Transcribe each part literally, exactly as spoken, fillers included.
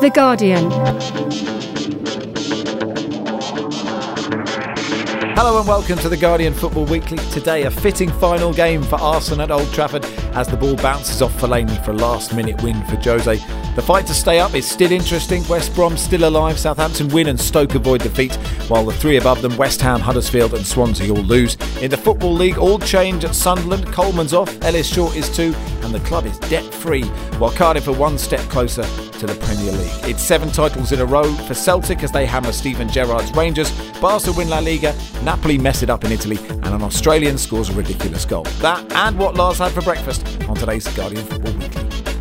The Guardian. Hello and welcome to The Guardian Football Weekly. Today, a fitting final game for Arsenal at Old Trafford as the ball bounces off Fellaini for a last-minute win for Jose. The fight to stay up is still interesting. West Brom still alive. Southampton win and Stoke avoid defeat, while the three above them, West Ham, Huddersfield and Swansea, all lose. In the Football League, all change at Sunderland. Coleman's off, Ellis Short is too, and the club is debt-free, while Cardiff are one step closer to the Premier League. It's seven titles in a row for Celtic as they hammer Steven Gerrard's Rangers. Barca win La Liga, Napoli mess it up in Italy, and an Australian scores a ridiculous goal. That and what Lars had for breakfast on today's Guardian Football Weekly.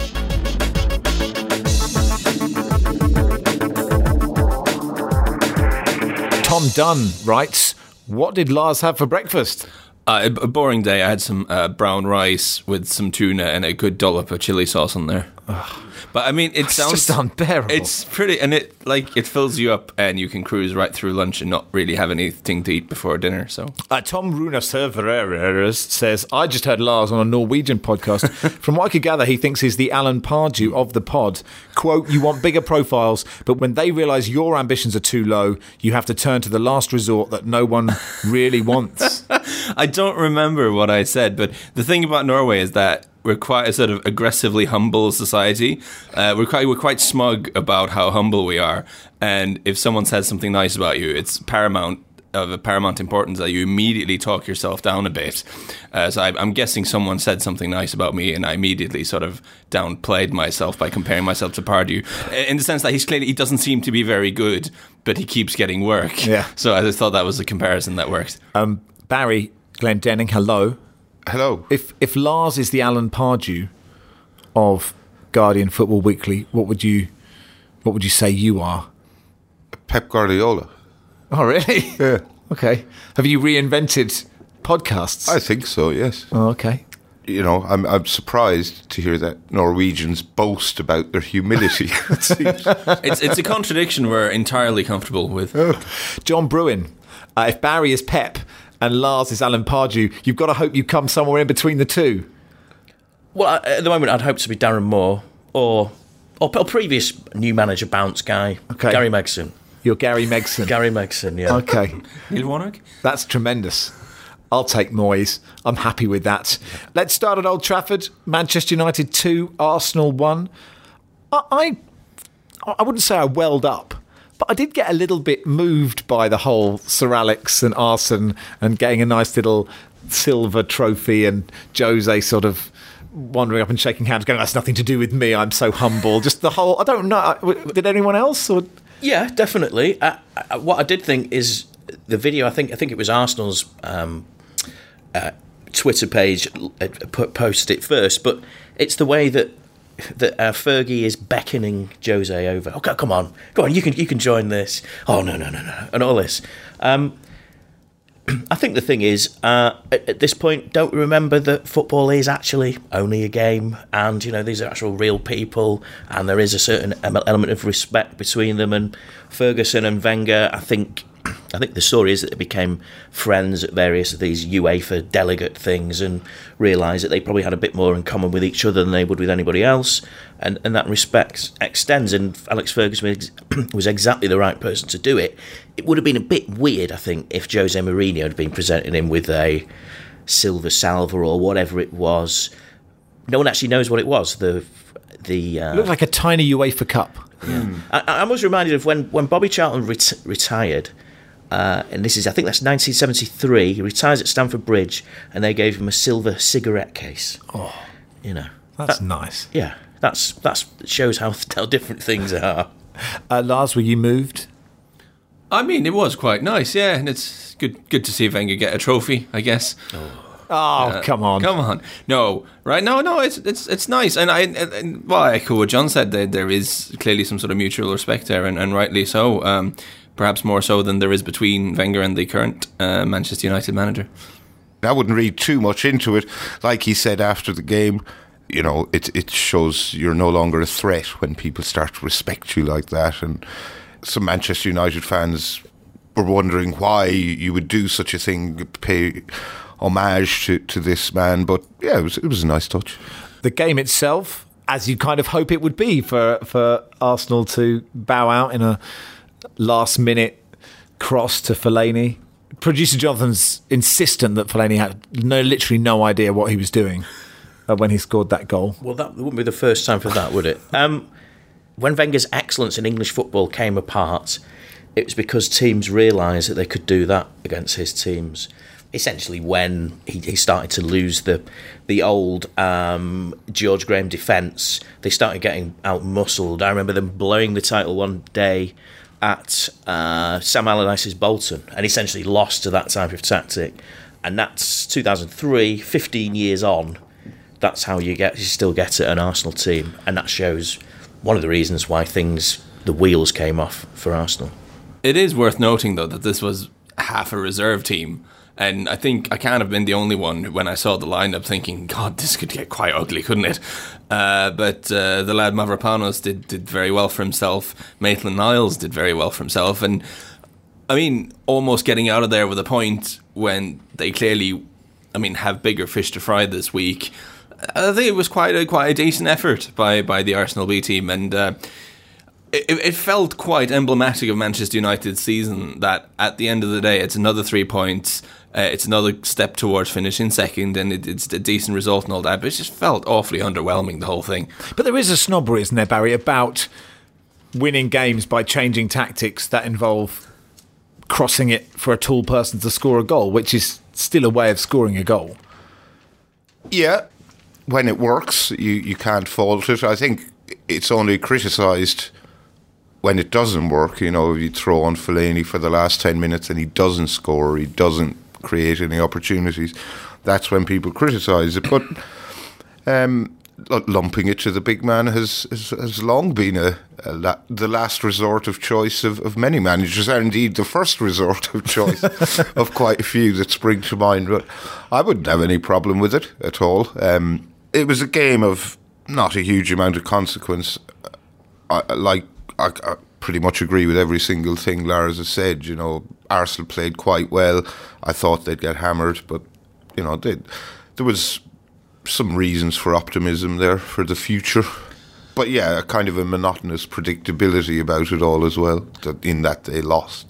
Tom Dunn writes, what did Lars have for breakfast? Uh, a boring day. I had some uh, brown rice with some tuna and a good dollop of chili sauce on there. Ugh. But I mean, it it's sounds just unbearable. It's pretty, and it like it fills you up, and you can cruise right through lunch and not really have anything to eat before dinner. So, uh, Tom Runa Servereres says, "I just heard Lars on a Norwegian podcast. From what I could gather, he thinks he's the Alan Pardew of the pod. Quote: You want bigger profiles, but when they realise your ambitions are too low, you have to turn to the last resort that no one really wants." I don't remember what I said, but the thing about Norway is that we're quite a sort of aggressively humble society. Uh, we're quite we're quite smug about how humble we are, and if someone says something nice about you, it's paramount of a paramount importance that you immediately talk yourself down a bit. Uh, so I, I'm guessing someone said something nice about me, and I immediately sort of downplayed myself by comparing myself to Pardew, in the sense that he's clearly he doesn't seem to be very good, but he keeps getting work. Yeah. So I just thought that was a comparison that worked. Um, Barry Glendenning, hello. Hello. If if Lars is the Alan Pardew of Guardian Football Weekly, what would you what would you say you are? Pep Guardiola. Oh, really? Yeah. Okay. Have you reinvented podcasts? I think so, yes. Oh, okay. You know, I'm I'm surprised to hear that Norwegians boast about their humility. it's it's a contradiction we're entirely comfortable with. Oh. John Bruin, uh, if Barry is Pep and Lars is Alan Pardew, you've got to hope you come somewhere in between the two. Well, at the moment, I'd hope to be Darren Moore or or, or previous new manager bounce guy, okay. Gary Megson. You're Gary Megson. Gary Megson, yeah. Okay. Neil Warnock? That's tremendous. I'll take Moyes. I'm happy with that. Let's start at Old Trafford. Manchester United two, Arsenal one. I, I, I wouldn't say I welled up, but I did get a little bit moved by the whole Sir Alex and Arsene and getting a nice little silver trophy and Jose sort of wandering up and shaking hands, going, "That's nothing to do with me. I'm so humble." Just the whole. I don't know. Did anyone else? Or? Yeah, definitely. Uh, uh, what I did think is the video. I think I think it was Arsenal's um, uh, Twitter page uh, posted it first, but it's the way that that uh, Fergie is beckoning Jose over. Oh, come on, go on, you can you can join this. Oh no no no no, and all this. Um, I think the thing is, uh, at, at this point, don't remember that football is actually only a game, and you know these are actual real people, and there is a certain element of respect between them. And Ferguson and Wenger, I think, I think the story is that they became friends at various of these UEFA delegate things, and realised that they probably had a bit more in common with each other than they would with anybody else, and and that respect extends. And Alex Ferguson was, was exactly the right person to do it. It would have been a bit weird, I think, if Jose Mourinho had been presenting him with a silver salver or whatever it was. No one actually knows what it was. The the uh, it looked like a tiny UEFA Cup. Yeah. Mm. I, I was reminded of when, when Bobby Charlton ret- retired, uh, and this is, I think that's nineteen seventy-three, he retires at Stamford Bridge, and they gave him a silver cigarette case. Oh, you know. That's that, nice. Yeah, that's that's shows how, how different things are. Uh, Lars, were you moved? I mean, it was quite nice, yeah, and it's good good to see Wenger get a trophy, I guess. Oh, oh uh, come on, come on, no, right? No, no, it's it's it's nice, and I, and, and well, I echo what John said. There, there is clearly some sort of mutual respect there, and, and rightly so. Um, perhaps more so than there is between Wenger and the current uh, Manchester United manager. I wouldn't read too much into it. Like he said after the game, you know, it it shows you're no longer a threat when people start to respect you like that, and some Manchester United fans were wondering why you would do such a thing, pay homage to, to this man. But yeah, it was it was a nice touch. The game itself, as you kind of hope it would be for, for Arsenal to bow out in a last-minute cross to Fellaini. Producer Jonathan's insistent that Fellaini had no, literally no idea what he was doing uh, when he scored that goal. Well, that wouldn't be the first time for that, would it? Um, when Wenger's excellence in English football came apart, it was because teams realised that they could do that against his teams. Essentially, when he, he started to lose the the old um, George Graham defence, they started getting out-muscled. I remember them blowing the title one day at uh, Sam Allardyce's Bolton, and essentially lost to that type of tactic. And that's two thousand three, fifteen years on. That's how you get you still get at an Arsenal team, and that shows one of the reasons why things the wheels came off for Arsenal. It is worth noting, though, that this was half a reserve team. And I think I can't have been the only one when I saw the lineup thinking, God, this could get quite ugly, couldn't it? Uh, but uh, the lad Mavropanos did, did very well for himself. Maitland-Niles did very well for himself. And, I mean, almost getting out of there with a point when they clearly, I mean, have bigger fish to fry this week. I think it was quite a, quite a decent effort by, by the Arsenal B team. And uh, it, it felt quite emblematic of Manchester United's season that at the end of the day, it's another three points. Uh, it's another step towards finishing second, and it, it's a decent result and all that, but it just felt awfully underwhelming, the whole thing. But there is a snobbery, isn't there, Barry, about winning games by changing tactics that involve crossing it for a tall person to score a goal, which is still a way of scoring a goal. Yeah, when it works, you, you can't fault it. I think it's only criticised when it doesn't work. You know, if you throw on Fellaini for the last ten minutes and he doesn't score, he doesn't create any opportunities, that's when people criticise it. But um, lumping it to the big man has has, has long been a, a la- the last resort of choice of, of many managers, and indeed the first resort of choice of quite a few that spring to mind. But I wouldn't have any problem with it at all. Um, it was a game of not a huge amount of consequence. I, like I, I pretty much agree with every single thing Lars has said. You know, Arsenal played quite well. I thought they'd get hammered, but you know, they, there was some reasons for optimism there for the future. But yeah, a kind of a monotonous predictability about it all as well, that in that they lost.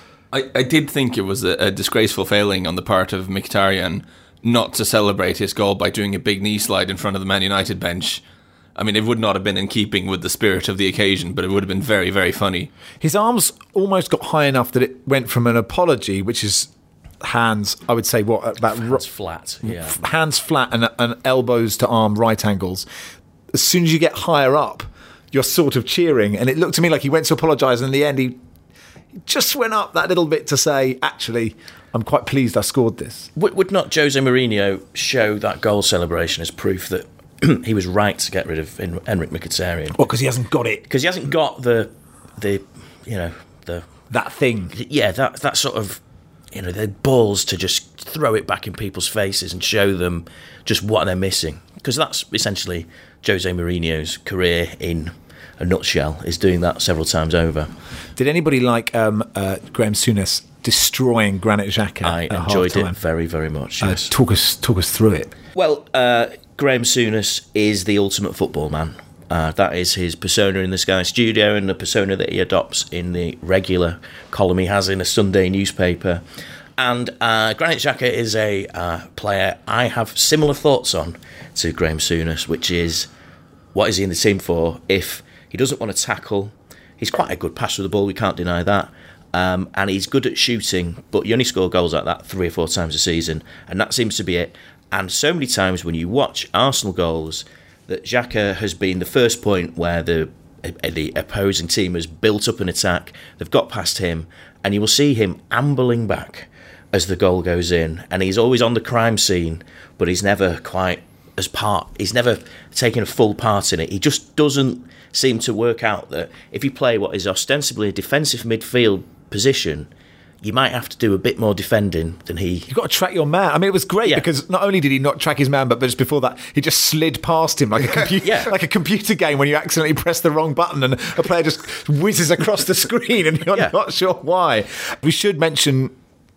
I, I did think it was a, a disgraceful failing on the part of Mkhitaryan not to celebrate his goal by doing a big knee slide in front of the Man United bench. I mean, it would not have been in keeping with the spirit of the occasion, but it would have been very, very funny. His arms almost got high enough that it went from an apology, which is hands, I would say, what about hands ro- flat, yeah, hands flat and, and elbows to arm right angles. As soon as you get higher up, you're sort of cheering, and it looked to me like he went to apologise, and in the end, he just went up that little bit to say, "Actually, I'm quite pleased I scored this." Would, would not Jose Mourinho show that goal celebration as proof that he was right to get rid of Henrik Mkhitaryan? Well, because he hasn't got it. Because he hasn't got the the you know the that thing. Yeah, that that sort of. You know, the balls to just throw it back in people's faces and show them just what they're missing. Because that's essentially Jose Mourinho's career in a nutshell, is doing that several times over. Did anybody like um, uh, Graham Souness destroying Granit Xhaka? I at enjoyed half-time? it very, very much. Uh, Yes. talk us, talk us through it. Well, uh, Graham Souness is the ultimate football man. Uh, that is his persona in the Sky Studio and the persona that he adopts in the regular column he has in a Sunday newspaper. And uh, Granit Xhaka is a uh, player I have similar thoughts on to Graham Souness, which is, what is he in the team for if he doesn't want to tackle? He's quite a good passer of the ball, we can't deny that. Um, and he's good at shooting, but you only score goals like that three or four times a season, and that seems to be it. And so many times when you watch Arsenal goals, that Xhaka has been the first point where the the opposing team has built up an attack, they've got past him, and you will see him ambling back as the goal goes in, and he's always on the crime scene, but he's never quite as part, he's never taken a full part in it. He just doesn't seem to work out that if you play what is ostensibly a defensive midfield position, you might have to do a bit more defending than he... You've got to track your man. I mean, it was great, yeah, because not only did he not track his man, but just before that, he just slid past him like a, compu- yeah. like a computer game when you accidentally press the wrong button and a player just whizzes across the screen and you're yeah. not sure why. We should mention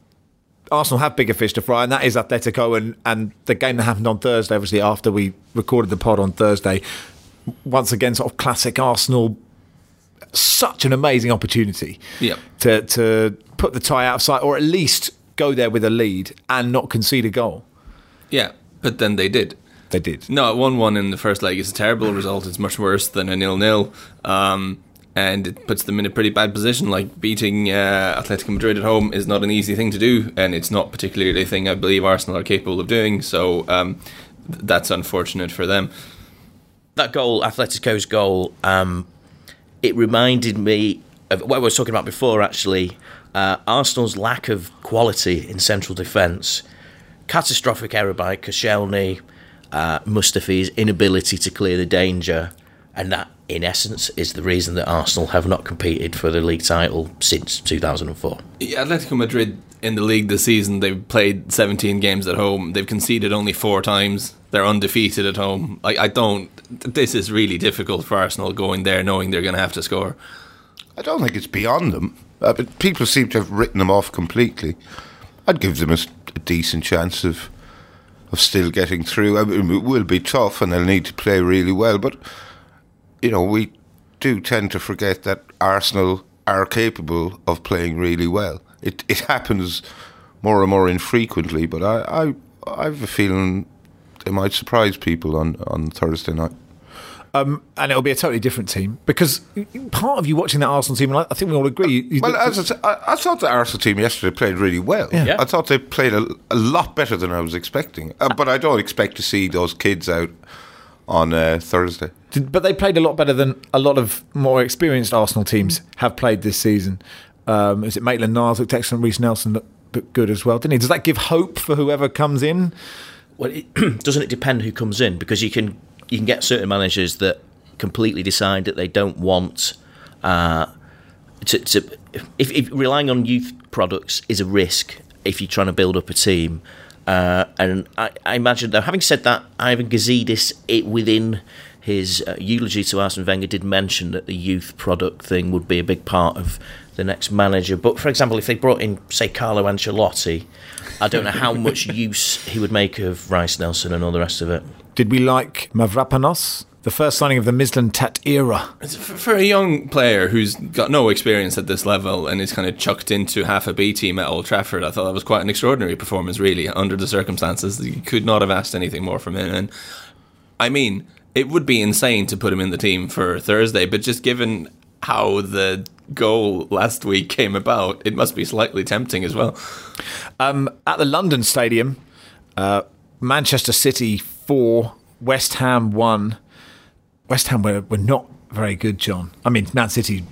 Arsenal have bigger fish to fry, and that is Atletico, and, and the game that happened on Thursday, obviously after we recorded the pod on Thursday, once again, sort of classic Arsenal. Such an amazing opportunity Yep. to to put the tie out of sight, or at least go there with a lead and not concede a goal. Yeah, but then they did. They did. No, one one in the first leg is a terrible result. It's much worse than a nil-nil. Um, and it puts them in a pretty bad position. Like, beating uh, Atletico Madrid at home is not an easy thing to do, and it's not particularly a thing I believe Arsenal are capable of doing. So um, th- that's unfortunate for them. That goal, Atletico's goal, um, it reminded me of what I was talking about before, actually. Uh, Arsenal's lack of quality in central defence. Catastrophic error by Koscielny, uh, Mustafi's inability to clear the danger, and that, in essence, is the reason that Arsenal have not competed for the league title since two thousand four. Yeah, Atletico Madrid in the league this season, they've played seventeen games at home. They've conceded only four times. They're undefeated at home. I, I don't... This is really difficult for Arsenal going there knowing they're going to have to score. I don't think it's beyond them. Uh, but people seem to have written them off completely. I'd give them a, a decent chance of of still getting through. I mean, it will be tough and they'll need to play really well. But, you know, we do tend to forget that Arsenal are capable of playing really well. It it happens more and more infrequently, but I, I, I have a feeling they might surprise people on, on Thursday night. Um, and it'll be a totally different team, because part of you watching that Arsenal team, and I think we all agree. You, Well, as I, said, I, I thought the Arsenal team yesterday played really well. Yeah. Yeah. I thought they played a, a lot better than I was expecting. Uh, but I don't expect to see those kids out on uh, Thursday. Did- but they played a lot better than a lot of more experienced Arsenal teams have played this season. Um, is it Maitland-Niles looked excellent? Reece Nelson looked, looked good as well, didn't he? Does that give hope for whoever comes in? Well, it, doesn't it depend who comes in? Because you can you can get certain managers that completely decide that they don't want uh, to. to if, if relying on youth products is a risk if you're trying to build up a team. Uh, and I, I imagine, though, having said that, Ivan Gazidis, it within his uh, eulogy to Arsene Wenger, did mention that the youth product thing would be a big part of the next manager. But, for example, if they brought in, say, Carlo Ancelotti, I don't know how much use he would make of Rice Nelson and all the rest of it. Did we like Mavropanos? The first signing of the Mislintat era. It's f- for a young player who's got no experience at this level and is kind of chucked into half a B team at Old Trafford, I thought that was quite an extraordinary performance, really, under the circumstances. You could not have asked anything more from him. And I mean, it would be insane to put him in the team for Thursday, but just given how the goal last week came about, it must be slightly tempting as well. Um, at the London Stadium, uh, Manchester City four, West Ham one. West Ham were, were not very good, John. I mean, Man City,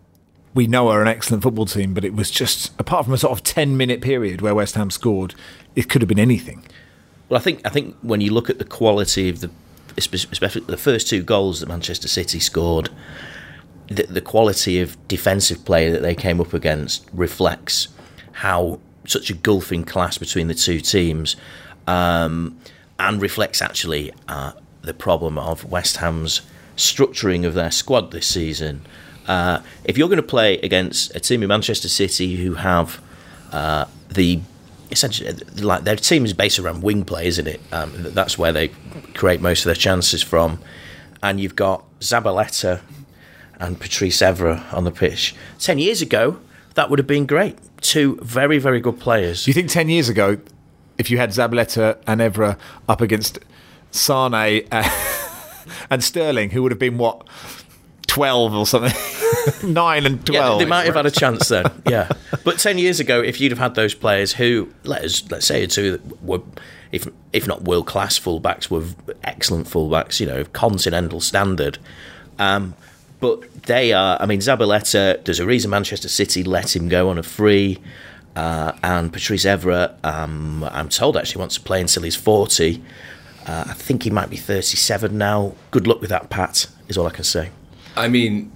we know are an excellent football team, but it was just, apart from a sort of ten-minute period where West Ham scored, it could have been anything. Well, I think I think when you look at the quality of the, especially the first two goals that Manchester City scored, the, the quality of defensive play that they came up against reflects how such a gulf in class between the two teams, um, and reflects actually uh, the problem of West Ham's structuring of their squad this season. Uh, if you're going to play against a team in Manchester City who have uh, the essentially, like, their team is based around wing play, isn't it? Um, that's where they create most of their chances from. And you've got Zabaleta and Patrice Evra on the pitch. Ten years ago, that would have been great. Two very, very good players. Do you think ten years ago, if you had Zabaleta and Evra up against Sane and, and Sterling, who would have been, what, twelve or something? nine and twelve. Yeah, they might have had a chance then, yeah. But ten years ago, if you'd have had those players who, let us, let's say two that were, if if not world-class fullbacks, were excellent fullbacks, you know, of continental standard. Um, but they are, I mean, Zabaleta, there's a reason Manchester City let him go on a free. Uh, and Patrice Evra, um, I'm told, actually wants to play until he's forty. Uh, I think he might be thirty-seven now. Good luck with that, Pat, is all I can say. I mean,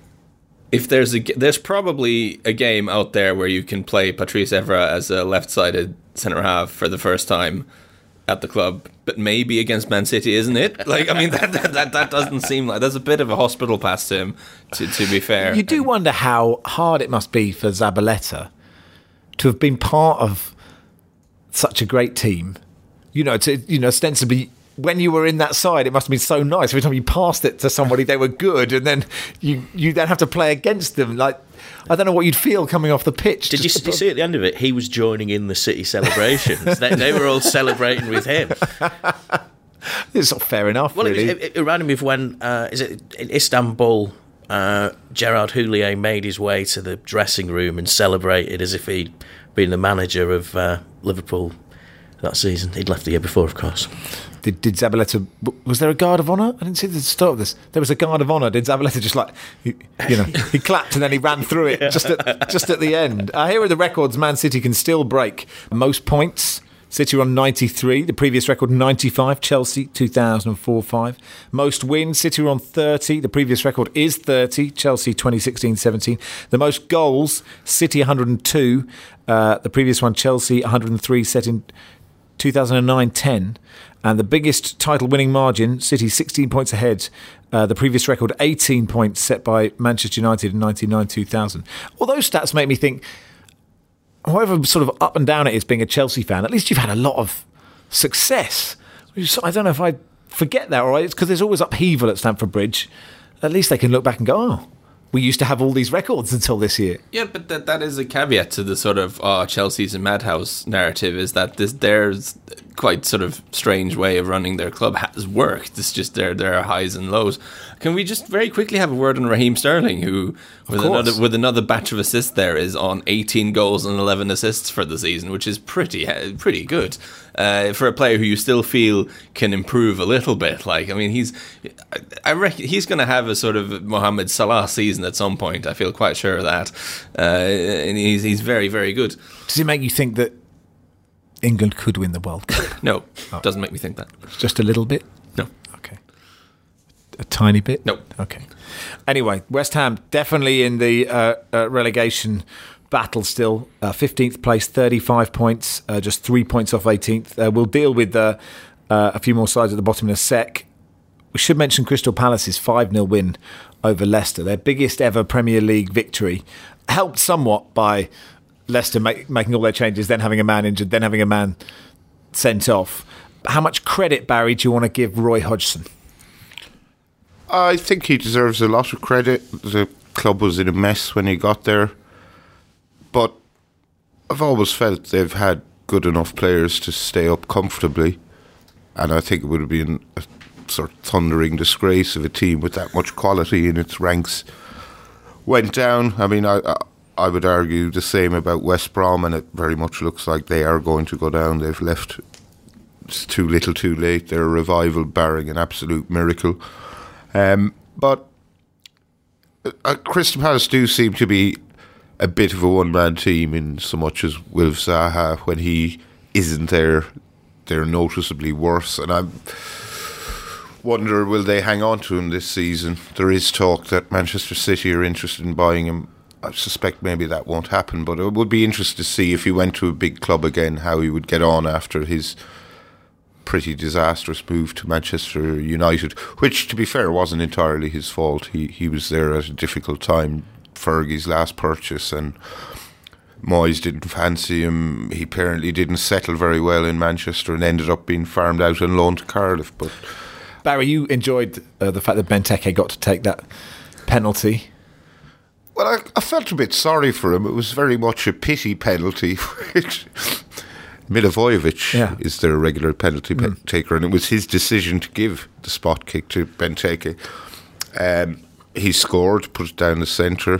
if there's a there's probably a game out there where you can play Patrice Evra as a left-sided centre half for the first time at the club, but maybe against Man City, isn't it? Like, I mean, that that, that, that doesn't seem like, there's a bit of a hospital pass to him. To to be fair, You do wonder how hard it must be for Zabaleta to have been part of such a great team. You know, to you know, ostensibly when you were in that side, it must have been so nice. Every time you passed it to somebody, they were good, and then you you then have to play against them. Like, I don't know what you'd feel coming off the pitch. Did you, did you see at the end of it? He was joining in the City celebrations. they, they were all celebrating with him. It's not fair enough. Well, really. it, it, it reminded me of when uh, is it in Istanbul? Uh, Gerard Houllier made his way to the dressing room and celebrated as if he'd been the manager of uh, Liverpool that season. He'd left the year before, of course. Did, did Zabaleta, was there a guard of honour? I didn't see the start of this. There was a guard of honour. Did Zabaleta just like, you, you know, he clapped and then he ran through it just at, just at the end. Uh, here are the records Man City can still break. Most points, City are on ninety-three. The previous record, ninety-five. Chelsea, two thousand four five. Most wins, City are on thirty. The previous record is thirty. Chelsea, twenty sixteen seventeen. The most goals, City, one hundred two. Uh, the previous one, Chelsea, one hundred three, set in two thousand nine ten. And the biggest title-winning margin, City sixteen points ahead. Uh, the previous record, eighteen points, set by Manchester United in ninety-nine two thousand. All those stats make me think, however sort of up and down it is being a Chelsea fan, at least you've had a lot of success. I don't know if I forget that, or it's because there's always upheaval at Stamford Bridge. At least they can look back and go, oh, we used to have all these records until this year. Yeah, but that that is a caveat to the sort of oh, Chelsea's a madhouse narrative, is that this there's quite sort of strange way of running their club has worked. It's just there there are highs and lows. Can we just very quickly have a word on Raheem Sterling, who with another with another batch of assists there is on eighteen goals and eleven assists for the season, which is pretty pretty good uh, for a player who you still feel can improve a little bit. Like, I mean, he's I reckon he's going to have a sort of Mohamed Salah season at some point. I feel quite sure of that, uh, and he's he's very very good. Does it make you think that England could win the World Cup? No, oh. Doesn't make me think that. Just a little bit? No. Okay. A tiny bit? No. Okay. Anyway, West Ham definitely in the uh, uh, relegation battle still. Uh, fifteenth place, thirty-five points, uh, just three points off eighteenth. Uh, we'll deal with uh, uh, a few more sides at the bottom in a sec. We should mention Crystal Palace's five nil win over Leicester, their biggest ever Premier League victory, helped somewhat by Leicester make, making all their changes, then having a man injured, then having a man sent off. How much credit, Barry, do you want to give Roy Hodgson? I think he deserves a lot of credit. The club was in a mess when he got there, but I've always felt they've had good enough players to stay up comfortably, and I think it would have been a sort of thundering disgrace if a team with that much quality in its ranks went down. I mean, I, I I would argue the same about West Brom, and it very much looks like they are going to go down. They've left it's too little too late. They're a revival barring an absolute miracle. Um, but uh, Crystal Palace do seem to be a bit of a one-man team in so much as Wilf Zaha, when he isn't there, they're noticeably worse. And I wonder, will they hang on to him this season? There is talk that Manchester City are interested in buying him. I suspect maybe that won't happen, but it would be interesting to see if he went to a big club again, how he would get on after his pretty disastrous move to Manchester United, which, to be fair, wasn't entirely his fault. He he was there at a difficult time, Fergie's last purchase, and Moyes didn't fancy him. He apparently didn't settle very well in Manchester and ended up being farmed out on loan to Cardiff. But Barry, you enjoyed uh, the fact that Benteke got to take that penalty. Well, I, I felt a bit sorry for him. It was very much a pity penalty, which Milivojevic yeah. is their regular penalty mm. taker, and it was his decision to give the spot kick to Benteke. Um, he scored, put it down the centre,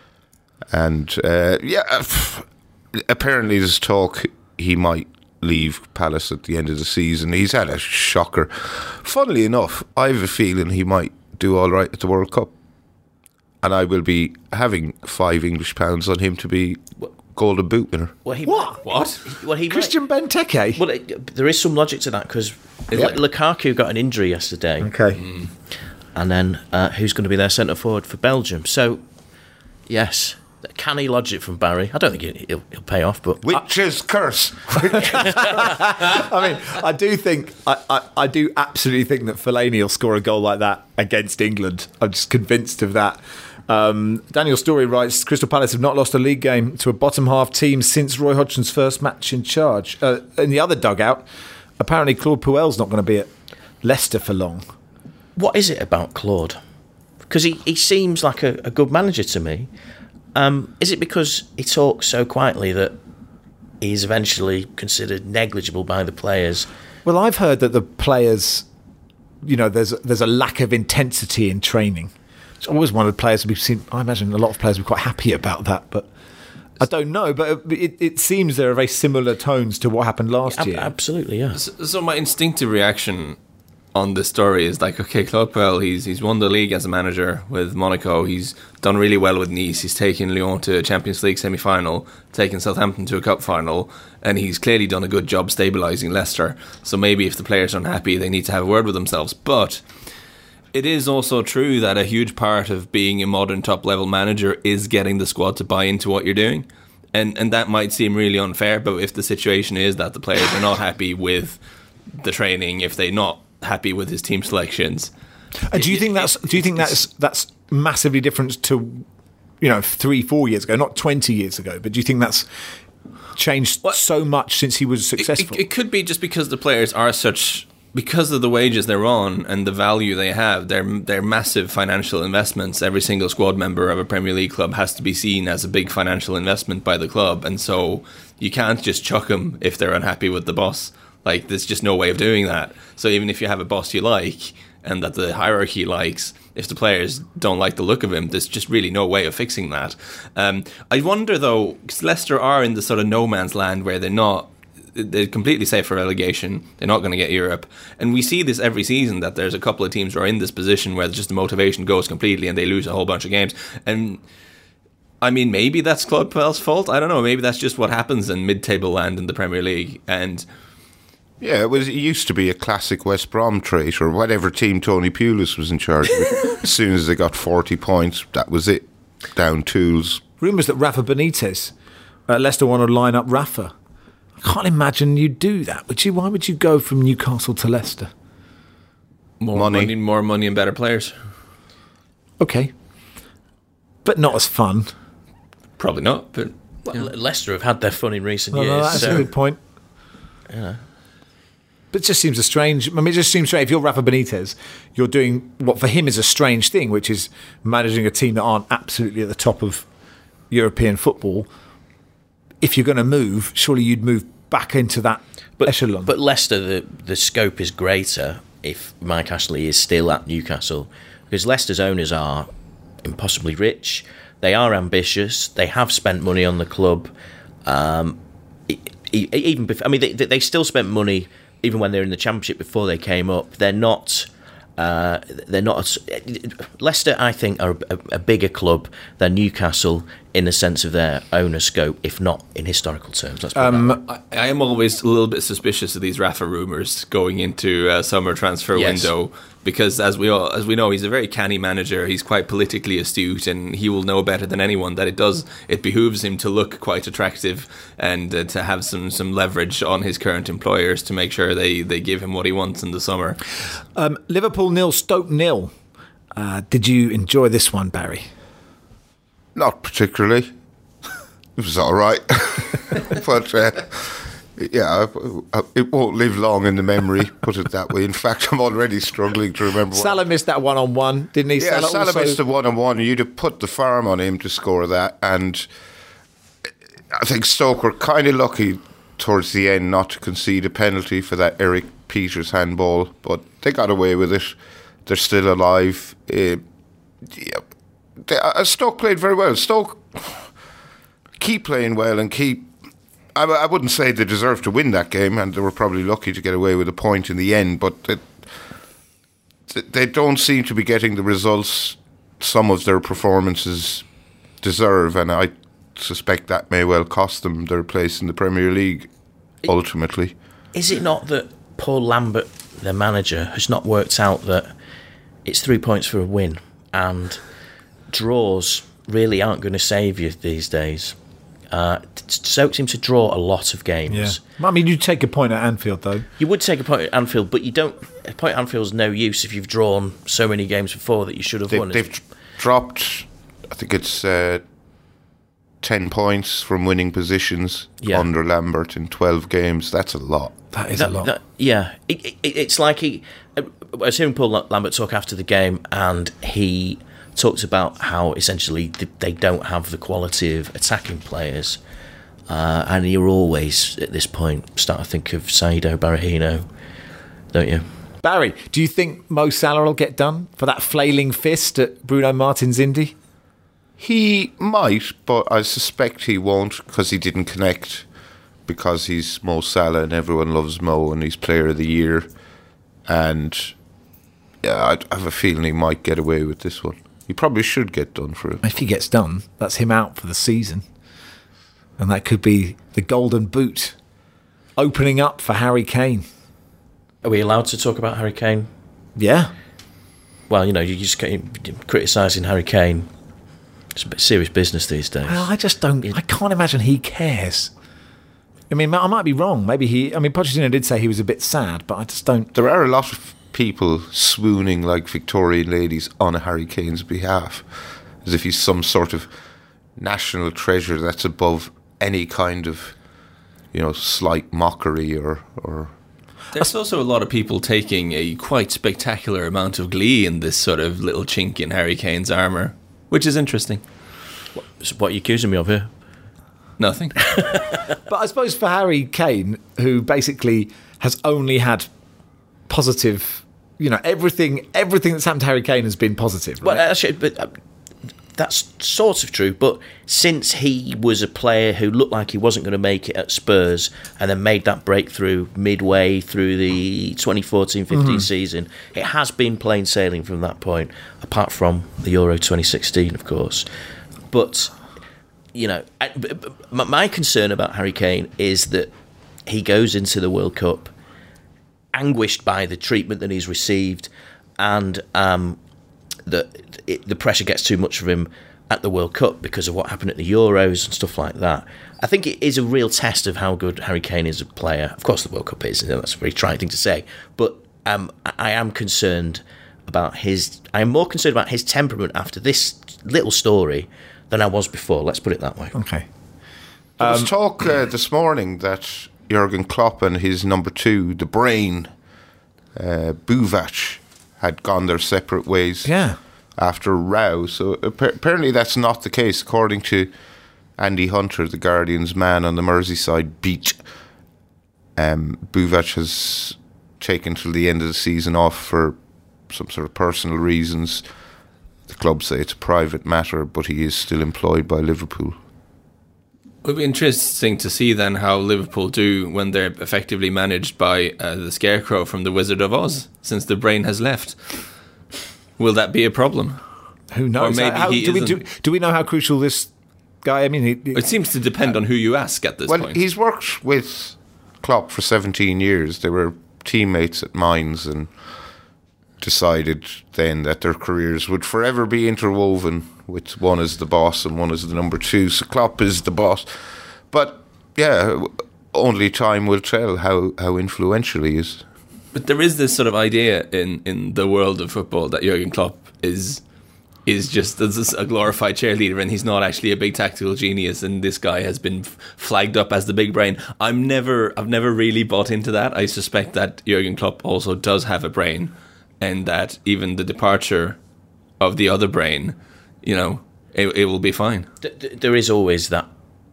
and uh, yeah, apparently there's talk he might leave Palace at the end of the season. He's had a shocker. Funnily enough, I have a feeling he might do all right at the World Cup. And I will be having five English pounds on him to be Golden Boot winner. Well, he what? Might, what? Well, he Christian might. Benteke? Well, it, there is some logic to that, because yep. Lukaku got an injury yesterday. Okay. Mm. And then uh, who's going to be their centre forward for Belgium? So, yes, canny logic from Barry. I don't think he'll, he'll pay off, but witch's curse. I mean, I do think I, I, I do absolutely think that Fellaini will score a goal like that against England. I'm just convinced of that. Um, Daniel Story writes, Crystal Palace have not lost a league game to a bottom half team since Roy Hodgson's first match in charge. Uh, in the other dugout, apparently Claude Puel's not going to be at Leicester for long. What is it about Claude? Because he, he seems like a, a good manager to me. Um, is it because he talks so quietly that he's eventually considered negligible by the players? Well, I've heard that the players, you know, there's there's a lack of intensity in training. It's always one of the players we've seen. I imagine a lot of players were quite happy about that, but I don't know. But it, it seems there are very similar tones to what happened last Ab- year. Absolutely, yeah. So, so my instinctive reaction on this story is like, okay, Claude Puel, he's he's won the league as a manager with Monaco. He's done really well with Nice. He's taken Lyon to a Champions League semi-final, taken Southampton to a cup final, and he's clearly done a good job stabilising Leicester. So maybe if the players are unhappy, they need to have a word with themselves. But it is also true that a huge part of being a modern top-level manager is getting the squad to buy into what you're doing. And and that might seem really unfair, but if the situation is that the players are not happy with the training, if they're not happy with his team selections. And do you think that's do you think that's that's massively different to, you know, three, four years ago, not twenty years ago, but do you think that's changed well, so much since he was successful? It, it, it could be just because the players are such, because of the wages they're on and the value they have, they're, they're massive financial investments. Every single squad member of a Premier League club has to be seen as a big financial investment by the club, and so you can't just chuck them if they're unhappy with the boss. Like, there's just no way of doing that. So even if you have a boss you like and that the hierarchy likes, if the players don't like the look of him, there's just really no way of fixing that. Um, I wonder, though, because Leicester are in the sort of no man's land where they're not, they're completely safe for relegation. They're not going to get Europe. And we see this every season, that there's a couple of teams who are in this position where just the motivation goes completely and they lose a whole bunch of games. And I mean, maybe that's Claude Puel's fault. I don't know. Maybe that's just what happens in mid-table land in the Premier League. And yeah, it was. It used to be a classic West Brom trait, or whatever team Tony Pulis was in charge of. As soon as they got forty points, that was it. Down tools. Rumours that Rafa Benitez, uh, Leicester want to line up Rafa. I can't imagine you'd do that, would you? Why would you go from Newcastle to Leicester? more money. money, more money and better players. Okay, but not as fun. Probably not, but Well, Le- Leicester have had their fun in recent Well, years. no, that's so, a good point. yeah. But it just seems a strange. I mean, it just seems strange. If you're Rafa Benitez, you're doing what for him is a strange thing, which is managing a team that aren't absolutely at the top of European football. If you're going to move, surely you'd move back into that But, echelon. but Leicester, the, the scope is greater if Mike Ashley is still at Newcastle, because Leicester's owners are impossibly rich. They are ambitious. They have spent money on the club. Um, e- e- even before, I mean, they, they still spent money even when they're in the Championship before they came up. They're not. Uh, they're not. Leicester, I think, are a, a bigger club than Newcastle in the sense of their owner scope, if not in historical terms. Let's put it that way. I, I am always a little bit suspicious of these Rafa rumours going into uh, summer transfer Yes. window, because as we all as we know, he's a very canny manager. He's quite politically astute, and he will know better than anyone that it does. It behooves him to look quite attractive and uh, to have some some leverage on his current employers to make sure they, they give him what he wants in the summer. um, Liverpool nil, Stoke nil. Uh, did you enjoy this one, Barry? Not particularly. It was all right, but uh, yeah, it won't live long in the memory. Put it that way. In fact, I'm already struggling to remember. What Salah missed that one-on-one, didn't he? Yeah, Salah also- missed the one-on-one. You'd have put the farm on him to score that, and I think Stoke were kind of lucky towards the end not to concede a penalty for that Eric Peters handball, but they got away with it. They're still alive. Uh, yeah, they, uh, Stoke played very well. Stoke keep playing well and keep. I, I wouldn't say they deserved to win that game, and they were probably lucky to get away with a point in the end, but they, they don't seem to be getting the results some of their performances deserve, and I suspect that may well cost them their place in the Premier League ultimately. Is it not that Paul Lambert, the manager, has not worked out that it's three points for a win, and draws really aren't going to save you these days? Uh, Stoke seem to draw a lot of games. Yeah. I mean, you take a point at Anfield, though. You would take a point at Anfield, but you don't. A point at Anfield's no use if you've drawn so many games before that you should have They, won. they've dropped, I think it's uh, ten points from winning positions Yeah. under Lambert in twelve games. That's a lot. That is That- a lot. that- yeah, it, it, it's like he. I was hearing Paul Lambert talk after the game, and he talked about how essentially th- they don't have the quality of attacking players, uh, and you're always at this point start to think of Saido Berahino, don't you? Barry, do you think Mo Salah will get done for that flailing fist at Bruno Martins' Indy? He might, but I suspect he won't because he didn't connect, because he's Mo Salah and everyone loves Mo and he's Player of the Year. And yeah, I have a feeling he might get away with this one. He probably should get done for it. If he gets done, that's him out for the season. And that could be the golden boot opening up for Harry Kane. Are we allowed to talk about Harry Kane? Yeah. Well, you know, you just criticising Harry Kane. It's a bit serious business these days. Well, I just don't. I can't imagine he cares. I mean, I might be wrong. Maybe he. I mean, Pochettino did say he was a bit sad, but I just don't. There are a lot of people swooning like Victorian ladies on Harry Kane's behalf, as if he's some sort of national treasure that's above any kind of, you know, slight mockery or. or There's also a lot of people taking a quite spectacular amount of glee in this sort of little chink in Harry Kane's armour, which is interesting. So what are you accusing me of here? Nothing. But I suppose for Harry Kane, who basically has only had positive, you know, everything everything that's happened to Harry Kane has been positive. Right? Well, actually, but uh, that's sort of true. But since he was a player who looked like he wasn't going to make it at Spurs, and then made that breakthrough midway through the twenty fourteen fifteen mm-hmm. season, it has been plain sailing from that point. Apart from the Euro twenty sixteen, of course. But you know, I, my concern about Harry Kane is that he goes into the World Cup anguished by the treatment that he's received, and um, that it, the pressure gets too much for him at the World Cup because of what happened at the Euros and stuff like that. I think it is a real test of how good Harry Kane is a player. Of course, the World Cup is, and that's a very trying thing to say. But um, I am concerned about his. I am more concerned about his temperament after this little story than I was before. Let's put it that way. Okay. There was talk uh, this morning that Jurgen Klopp and his number two, the brain, uh, Buvac, had gone their separate ways. Yeah. After a row. So apparently that's not the case, according to Andy Hunter, the Guardian's man on the Merseyside beach. Um, Buvac has taken till the end of the season off for some sort of personal reasons. The club say it's a private matter, but he is still employed by Liverpool. It would be interesting to see then how Liverpool do when they're effectively managed by uh, the Scarecrow from The Wizard of Oz, since the brain has left. Will that be a problem? Who knows? Or maybe how, he do, we, isn't. do, do we know how crucial this guy? I mean, he, he, It seems to depend on who you ask at this well, point. he's worked with Klopp for seventeen years. They were teammates at Mainz and decided then that their careers would forever be interwoven, with one as the boss and one as the number two. So Klopp is the boss. But yeah, only time will tell how, how influential he is. But there is this sort of idea in, in the world of football that Jurgen Klopp is is just a glorified cheerleader and he's not actually a big tactical genius, and this guy has been flagged up as the big brain. I'm never I've never really bought into that. I suspect that Jurgen Klopp also does have a brain, and that even the departure of the other brain, you know, it, it will be fine. There is always that.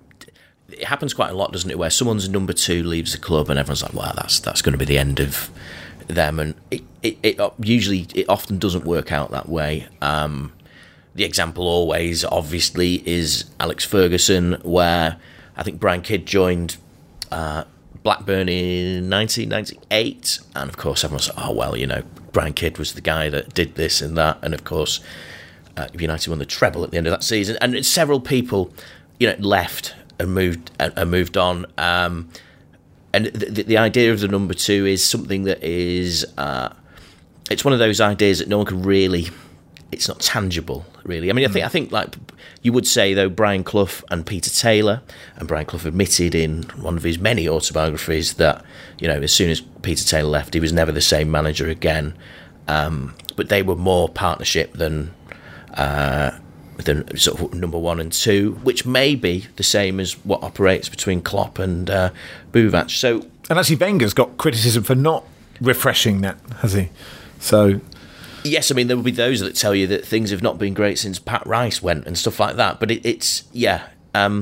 It happens quite a lot, doesn't it, where someone's number two leaves the club and everyone's like, "Wow, that's that's going to be the end of them." And it, it, it usually, it often doesn't work out that way. Um, the example always, obviously, is Alex Ferguson, where I think Brian Kidd joined uh, Blackburn in nineteen ninety-eight, and of course everyone's like, "Oh well, you know, Brian Kidd was the guy that did this and that," and of course uh, United won the treble at the end of that season, and several people, you know, left and moved and, and moved on. Um, and the, the idea of the number two is something that is uh, it's one of those ideas that no one can really. It's not tangible, really. I mean, I think I think like you would say though, Brian Clough and Peter Taylor, and Brian Clough admitted in one of his many autobiographies that, you know, as soon as Peter Taylor left, he was never the same manager again. Um, but they were more partnership than uh, the sort of number one and two, which may be the same as what operates between Klopp and uh, Buvac. So, and actually, Wenger's got criticism for not refreshing that, has he? So, yes, I mean there will be those that tell you that things have not been great since Pat Rice went and stuff like that. But it, it's yeah, um,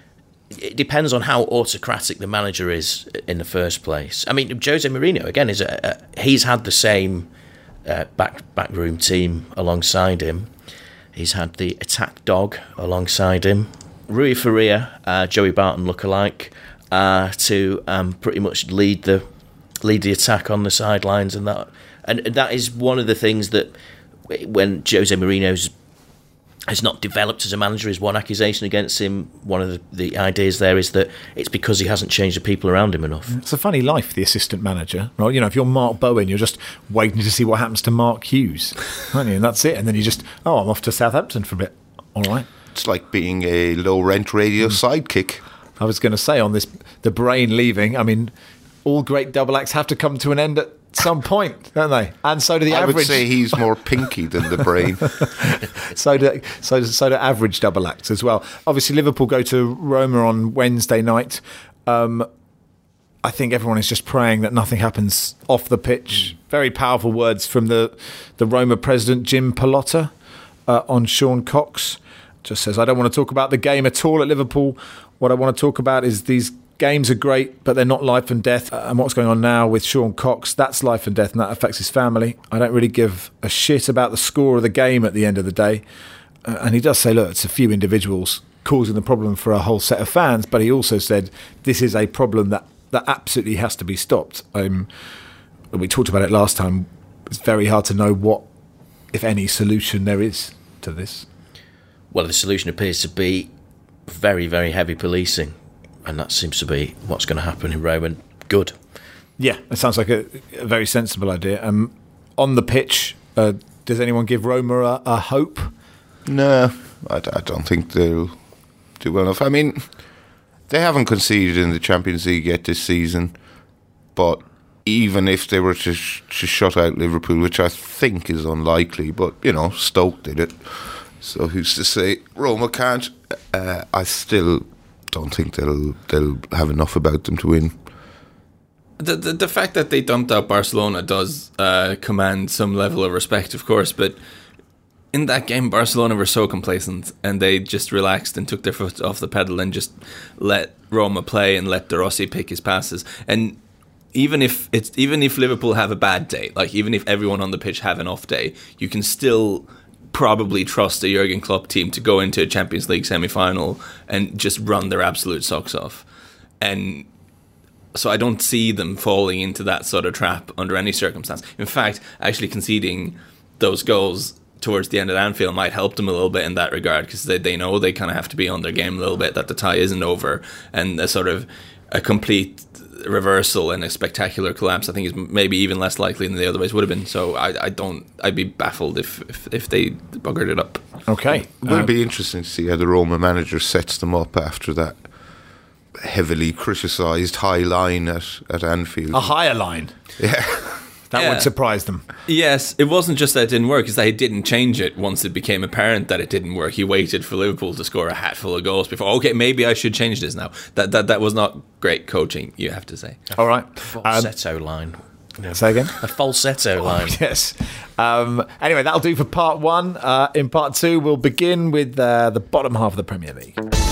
it depends on how autocratic the manager is in the first place. I mean, Jose Mourinho again is a, a he's had the same uh, back backroom team alongside him. He's had the attack dog alongside him, Rui Faria, uh, Joey Barton lookalike, uh, to um, pretty much lead the lead the attack on the sidelines, and that and that is one of the things that when Jose Mourinho's has not developed as a manager is one accusation against him. One of the, the ideas there is that it's because he hasn't changed the people around him enough. It's a funny life, the assistant manager, right? You know, if you're Mark Bowen, you're just waiting to see what happens to Mark Hughes, aren't you? And that's it. And then you just, oh, I'm off to Southampton for a bit. All right. It's like being a low-rent radio mm. sidekick. I was going to say on this, the brain leaving, I mean, all great double acts have to come to an end at some point, don't they? And so do the I average. I would say he's more pinky than the brain. so do so so do average double acts as well. Obviously, Liverpool go to Roma on Wednesday night. Um, I think everyone is just praying that nothing happens off the pitch. Very powerful words from the the Roma president Jim Pallotta uh, on Sean Cox. Just says, I don't want to talk about the game at all at Liverpool. What I want to talk about is these games are great, but they're not life and death. Uh, and what's going on now with Sean Cox, that's life and death, and that affects his family. I don't really give a shit about the score of the game at the end of the day. Uh, and he does say, look, it's a few individuals causing the problem for a whole set of fans, but he also said this is a problem that, that absolutely has to be stopped. Um, we talked about it last time. It's very hard to know what, if any, solution there is to this. Well, the solution appears to be very, very heavy policing. And that seems to be what's going to happen in Rome. And good. Yeah, it sounds like a, a very sensible idea. Um, on the pitch, uh, does anyone give Roma a, a hope? No, I, I don't think they'll do well enough. I mean, they haven't conceded in the Champions League yet this season. But even if they were to, sh- to shut out Liverpool, which I think is unlikely, but, you know, Stoke did it. So who's to say Roma can't? Uh, I still don't think they'll they'll have enough about them to win. The the, the fact that they dumped out Barcelona does uh, command some level of respect, of course, but in that game Barcelona were so complacent and they just relaxed and took their foot off the pedal and just let Roma play and let De Rossi pick his passes. And even if it's even if Liverpool have a bad day, like even if everyone on the pitch have an off day, you can still probably trust a Jurgen Klopp team to go into a Champions League semi-final and just run their absolute socks off. And so I don't see them falling into that sort of trap under any circumstance. In fact, actually conceding those goals towards the end of Anfield might help them a little bit in that regard, because they, they know they kind of have to be on their game a little bit, that the tie isn't over, and a sort of a complete reversal and a spectacular collapse I think is maybe even less likely than the other ways would have been. So I, I don't I'd be baffled if, if, if they buggered it up. Okay. It would um, be interesting to see how the Roma manager sets them up after that heavily criticised high line at, at Anfield. A higher line? Yeah. That yeah. would surprise them. Yes, it wasn't just that it didn't work, it's that he didn't change it once it became apparent that it didn't work. He waited for Liverpool to score a hatful of goals before, okay, maybe I should change this now. That that that was not great coaching, you have to say. All right. Falsetto um, line. Yeah. Say again? A falsetto line. Oh, yes. Um, anyway, that'll do for part one. Uh, in part two, we'll begin with uh, the bottom half of the Premier League.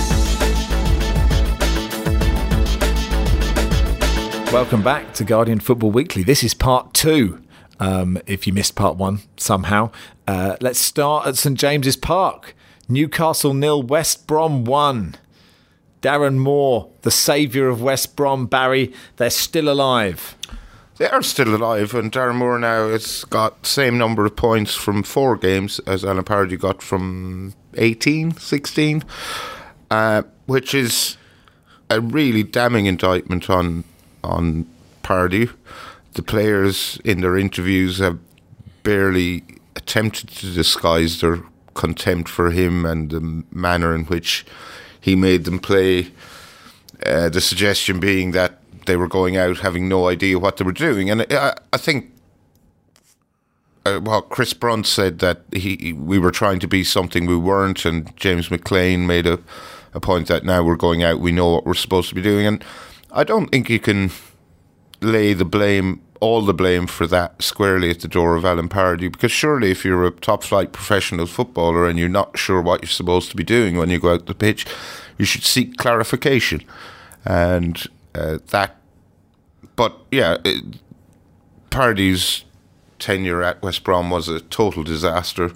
Welcome back to Guardian Football Weekly. This is part two. Um, if you missed part one somehow, uh, let's start at St James's Park. Newcastle nil, West Brom one. Darren Moore, the saviour of West Brom. Barry, they're still alive. They are still alive, and Darren Moore now has got the same number of points from four games as Alan Pardew got from eighteen, sixteen, uh, which is a really damning indictment on on Pardew. The players in their interviews have barely attempted to disguise their contempt for him and the manner in which he made them play. Uh, the suggestion being that they were going out having no idea what they were doing. And I, I think uh, well, Chris Brunt said that he we were trying to be something we weren't, and James McLean made a, a point that now we're going out, we know what we're supposed to be doing, and I don't think you can lay the blame, all the blame for that squarely at the door of Alan Pardew, because surely if you're a top-flight professional footballer and you're not sure what you're supposed to be doing when you go out the pitch, you should seek clarification. And uh, that, but yeah, it, Pardew's tenure at West Brom was a total disaster,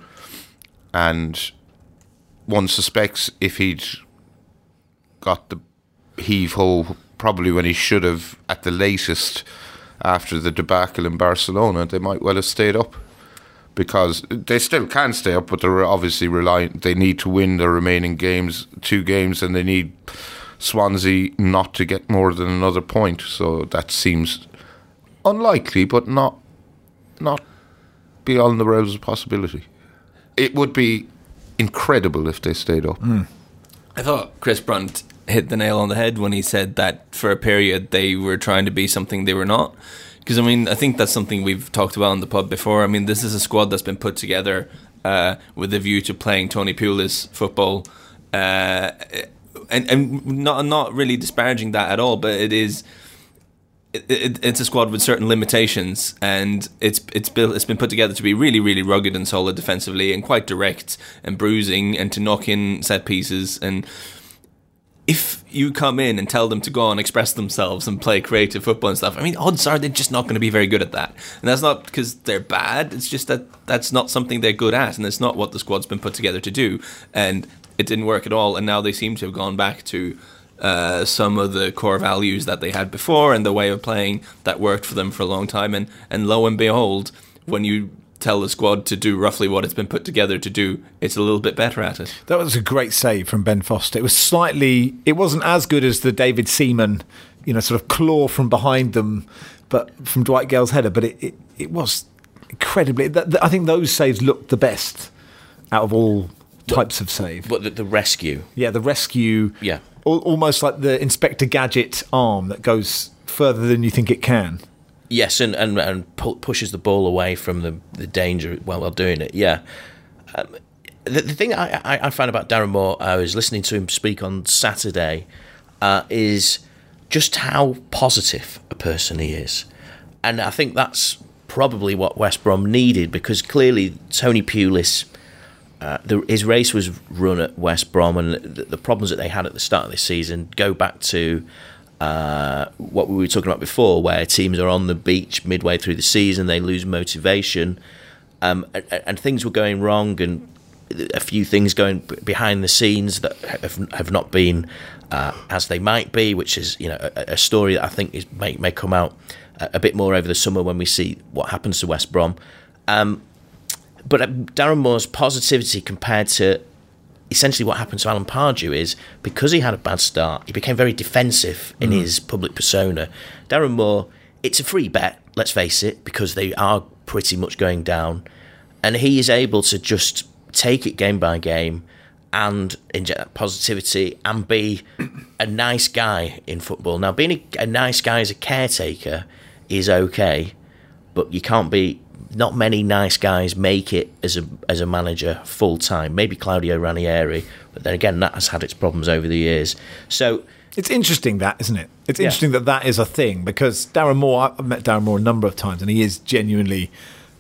and one suspects if he'd got the heave-ho probably when he should have at the latest after the debacle in Barcelona, they might well have stayed up, because they still can stay up, but they're obviously reliant. They need to win their remaining games, two games, and they need Swansea not to get more than another point. So that seems unlikely, but not not beyond the realms of possibility. It would be incredible if they stayed up. Mm. I thought Chris Brunt hit the nail on the head when he said that for a period they were trying to be something they were not. Because, I mean, I think that's something we've talked about on the pod before. I mean, this is a squad that's been put together uh, with a view to playing Tony Pulis football. Uh, and and not, not really disparaging that at all, but it is... It, it, it's a squad with certain limitations, and it's it's built it's been put together to be really really rugged and solid defensively, and quite direct and bruising, and to knock in set pieces. And if you come in and tell them to go and express themselves and play creative football and stuff, I mean, odds are they're just not going to be very good at that. And that's not because they're bad, it's just that that's not something they're good at, and it's not what the squad's been put together to do. And it didn't work at all, and now they seem to have gone back to Uh, some of the core values that they had before and the way of playing that worked for them for a long time, and, and lo and behold, when you tell the squad to do roughly what it's been put together to do, it's a little bit better at it. That was a great save from Ben Foster. It was slightly, it wasn't as good as the David Seaman, you know, sort of claw from behind them, but from Dwight Gale's header, but it, it, it was incredibly, th- th- I think those saves looked the best out of all types of save. But the, the rescue. Yeah, the rescue. Yeah. Almost like the Inspector Gadget arm that goes further than you think it can. Yes, and, and, and pu- pushes the ball away from the, the danger while while doing it, yeah. Um, the, the thing I, I, I found about Darren Moore, I was listening to him speak on Saturday, uh, is just how positive a person he is. And I think that's probably what West Brom needed, because clearly Tony Pulis... Uh, the, his race was run at West Brom, and the, the problems that they had at the start of this season go back to uh, what we were talking about before, where teams are on the beach midway through the season, they lose motivation, um, and, and things were going wrong, and a few things going behind the scenes that have, have not been uh, as they might be, which is, you know, a, a story that I think is, may, may come out a, a bit more over the summer when we see what happens to West Brom. Um, But Darren Moore's positivity compared to essentially what happened to Alan Pardew is, because he had a bad start, he became very defensive in mm. his public persona. Darren Moore, it's a free bet, let's face it, because they are pretty much going down. And he is able to just take it game by game and inject that positivity and be a nice guy in football. Now, being a, a nice guy as a caretaker is okay, but you can't be... Not many nice guys make it as a as a manager full time. Maybe Claudio Ranieri, but then again, that has had its problems over the years. So it's interesting, that, isn't it? It's yeah. interesting that that is a thing, because Darren Moore, I've met Darren Moore a number of times, and he is genuinely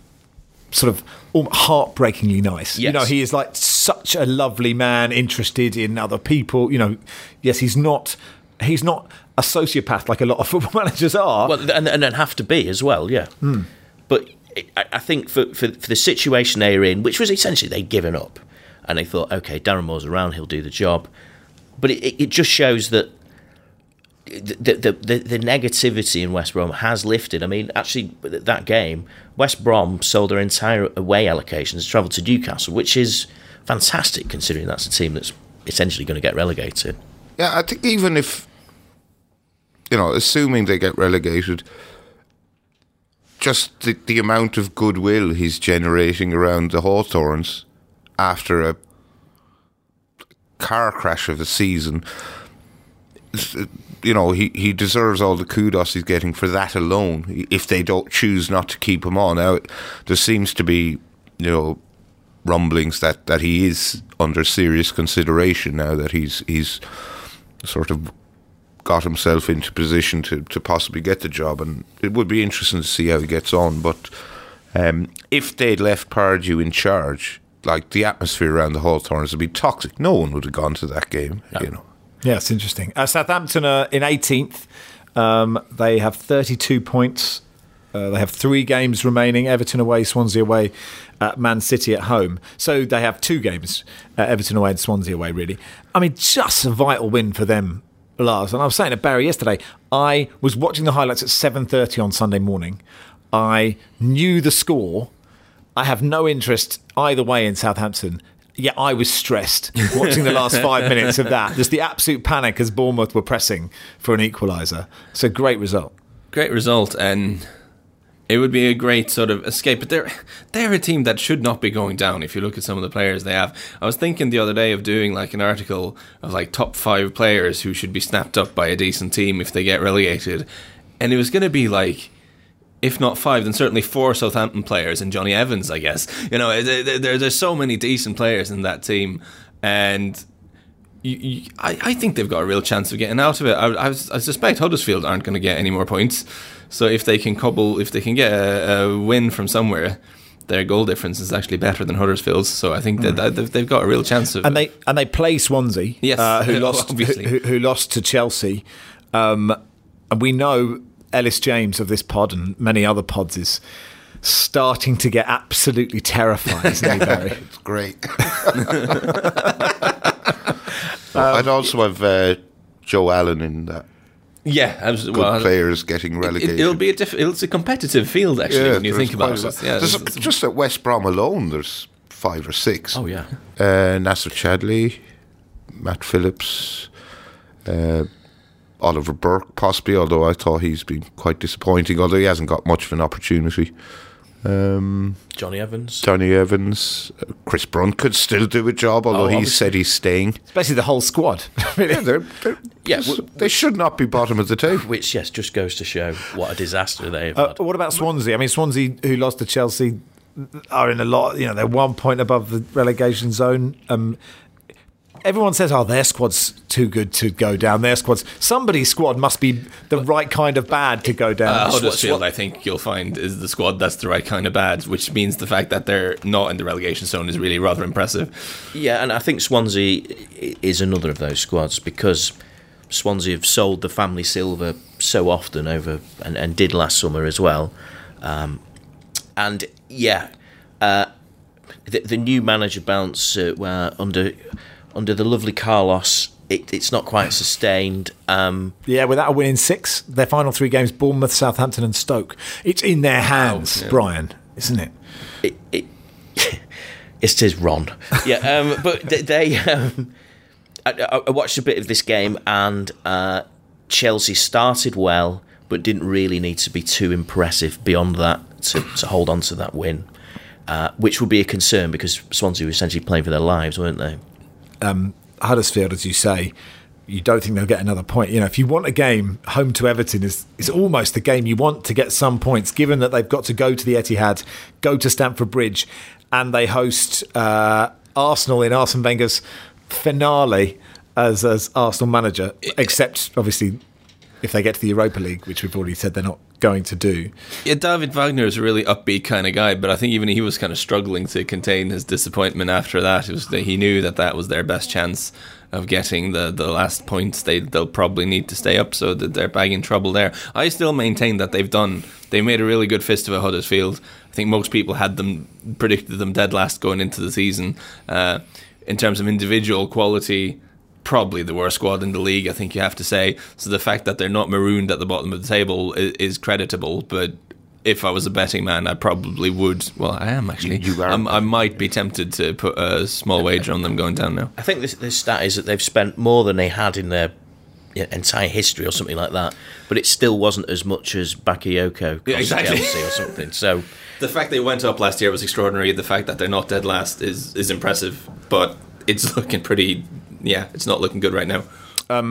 sort of heartbreakingly nice. Yes. You know, he is like such a lovely man, interested in other people. You know, yes, he's not he's not a sociopath like a lot of football managers are. Well, and and have to be as well, yeah. Mm. But I think for, for for the situation they were in, which was essentially they'd given up, and they thought, okay, Darren Moore's around, he'll do the job. But it, it just shows that the, the the the negativity in West Brom has lifted. I mean, actually, that game, West Brom sold their entire away allocations, travelled to Newcastle, which is fantastic considering that's a team that's essentially going to get relegated. Yeah, I think even if, you know, assuming they get relegated, just the, the amount of goodwill he's generating around the Hawthorns after a car crash of a season, you know, he, he deserves all the kudos he's getting for that alone, if they don't choose not to keep him on. Now, there seems to be, you know, rumblings that, that he is under serious consideration now that he's he's sort of got himself into position to, to possibly get the job, and it would be interesting to see how he gets on. But um, if they'd left Pardew in charge, like, the atmosphere around the Hawthorns would be toxic. No one would have gone to that game, no. you know. Yeah, it's interesting. Uh, Southampton are in eighteenth. Um, they have thirty-two points. Uh, they have three games remaining: Everton away, Swansea away, uh, Man City at home. So they have two games: uh, Everton away and Swansea away. Really, I mean, just a vital win for them, Lars. And I was saying to Barry yesterday, I was watching the highlights at seven thirty on Sunday morning. I knew the score. I have no interest either way in Southampton. Yeah, I was stressed watching the last five minutes of that. Just the absolute panic as Bournemouth were pressing for an equaliser. It's a great result. Great result, and it would be a great sort of escape. But they're they're a team that should not be going down if you look at some of the players they have. I was thinking the other day of doing like an article of like top five players who should be snapped up by a decent team if they get relegated. And it was going to be like, if not five, then certainly four Southampton players and Johnny Evans, I guess. You know, there, there, there's so many decent players in that team, and you, you, I, I think they've got a real chance of getting out of it. I, I, I suspect Huddersfield aren't going to get any more points, so if they can couple, if they can get a, a win from somewhere, their goal difference is actually better than Huddersfield's. So I think that, that they've, they've got a real chance of. And they and they play Swansea, yes, uh, who lost who, who, who lost to Chelsea, um, and we know Ellis James of this pod and many other pods is starting to get absolutely terrified, isn't he, Barry? It's great. um, I'd also have uh, Joe Allen in that. Yeah, was, good well, players getting relegated. It, it'll be a diff- it's a competitive field actually yeah, when you think about it. Yeah, there's a, just at West Brom alone, there's five or six. Oh yeah, uh, Nasser Chadley, Matt Phillips. Uh, Oliver Burke, possibly, although I thought he's been quite disappointing, although he hasn't got much of an opportunity. Um, Johnny Evans. Johnny Evans. Uh, Chris Brunt could still do a job, although oh, he said he's staying. Especially the whole squad. yeah, they're, they're yeah just, they should not be bottom of the table. Which, yes, just goes to show what a disaster they have uh, had. What about Swansea? I mean, Swansea, who lost to Chelsea, are in a lot, you know, they're one point above the relegation zone. Um, Everyone says, oh, their squad's too good to go down. Their squad's... Somebody's squad must be the right kind of bad to go down. Uh, Huddersfield, I think you'll find, is the squad that's the right kind of bad, which means the fact that they're not in the relegation zone is really rather impressive. Yeah, and I think Swansea is another of those squads because Swansea have sold the family silver so often over, and, and did last summer as well. Um, and, yeah, uh, the, the new manager bounce uh, were under... Under the lovely Carlos, it, it's not quite sustained. Um, yeah, without a win in six, their final three games, Bournemouth, Southampton and Stoke. It's in their hands, yeah. Brian, isn't it? It, it, it is Ron. Yeah, um, but they... Um, I, I watched a bit of this game and uh, Chelsea started well, but didn't really need to be too impressive beyond that to, to hold on to that win, uh, which would be a concern because Swansea were essentially playing for their lives, weren't they? Um, Huddersfield, as you say, you don't think they'll get another point. You know, if you want a game, home to Everton is is almost the game you want to get some points, given that they've got to go to the Etihad, go to Stamford Bridge, and they host uh, Arsenal in Arsene Wenger's finale as as Arsenal manager. Except, obviously, if they get to the Europa League, which we've already said they're not going to do. Yeah, David Wagner is a really upbeat kind of guy, but I think even he was kind of struggling to contain his disappointment after that. It was that he knew that that was their best chance of getting the, the last points. They, they'll probably need to stay up, so that they're bagging trouble there. I still maintain that they've done, they made a really good fist of a Huddersfield. I think most people had them, predicted them dead last going into the season. Uh, in terms of individual quality, probably the worst squad in the league, I think you have to say. So the fact that they're not marooned at the bottom of the table is, is creditable, but if I was a betting man, I probably would. Well, I am actually. You, you are. I'm, I might be tempted to put a small wager on them going down now. I think this, this stat is that they've spent more than they had in their entire history or something like that, but it still wasn't as much as Bakayoko cost yeah, exactly. Chelsea or something. So the fact they went up last year was extraordinary. The fact that they're not dead last is, is impressive, but it's looking pretty... Yeah, it's not looking good right now. Um,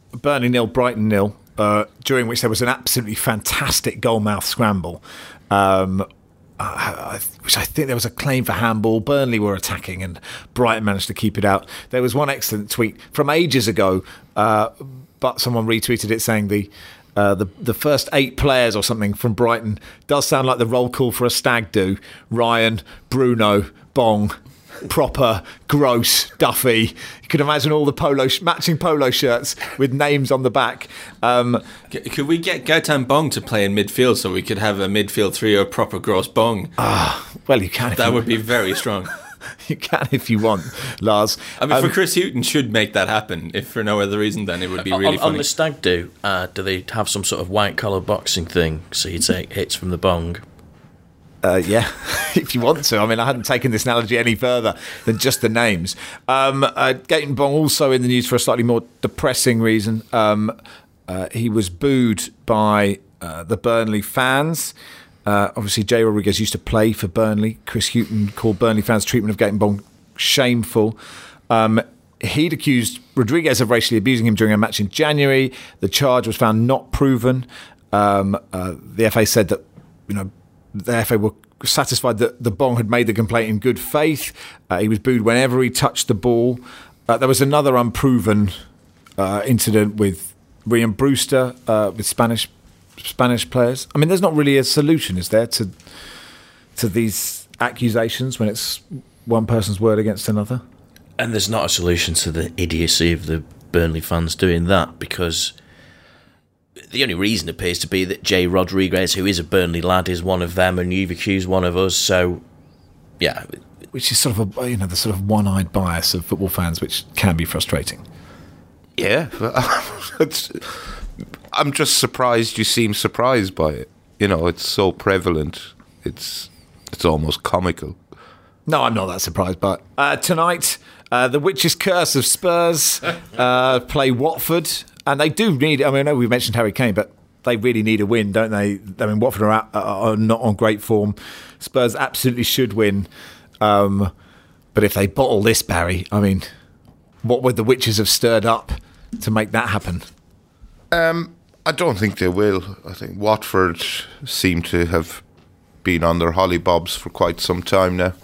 Burnley nil, Brighton nil, uh, during which there was an absolutely fantastic goal-mouth scramble, um, uh, which I think there was a claim for handball. Burnley were attacking and Brighton managed to keep it out. There was one excellent tweet from ages ago, uh, but someone retweeted it saying the Uh, the the first eight players or something from Brighton does sound like the roll call for a stag do. Ryan, Bruno, Bong, Proper, Gross, Duffy. You can imagine all the polo sh- matching polo shirts with names on the back. Um, C- could we get Gaetan Bong to play in midfield so we could have a midfield trio, Proper, Gross, Bong? Ah, well, you can. If that you would be very strong. You can if you want, Lars. I mean, um, for Chris Hughton should make that happen. If for no other reason, then it would be really on, funny. on the stag do, uh, do they have some sort of white collar boxing thing so you take hits from the bong? Uh, yeah, if you want to. I mean, I hadn't taken this analogy any further than just the names. Um, uh, Gaetan Bong also in the news for a slightly more depressing reason. Um, uh, he was booed by uh, the Burnley fans. Uh, obviously, Jay Rodriguez used to play for Burnley. Chris Hughton called Burnley fans' treatment of Gaetan Bong shameful. Um, he'd accused Rodriguez of racially abusing him during a match in January. The charge was found not proven. Um, uh, the F A said that, you know, the F A were satisfied that the Bong had made the complaint in good faith. Uh, he was booed whenever he touched the ball. Uh, there was another unproven uh, incident with Ryan Brewster uh, with Spanish Spanish players. I mean, there's not really a solution, is there, to to these accusations when it's one person's word against another? And there's not a solution to the idiocy of the Burnley fans doing that, because the only reason appears to be that Jay Rodriguez, who is a Burnley lad, is one of them, and you've accused one of us. So, yeah, which is sort of a, you know, the sort of one-eyed bias of football fans, which can be frustrating. Yeah, it's, I'm just surprised you seem surprised by it. You know, it's so prevalent. It's it's almost comical. No, I'm not that surprised. But uh, tonight, uh, the Witch's Curse of Spurs uh, play Watford, and they do need. I mean, I know we mentioned Harry Kane, but they really need a win, don't they? I mean, Watford are, out, are not on great form. Spurs absolutely should win. Um, but if they bottle this, Barry, I mean, what would the Witches have stirred up to make that happen? Um, I don't think they will. I think Watford seem to have been on their hollybobs for quite some time now.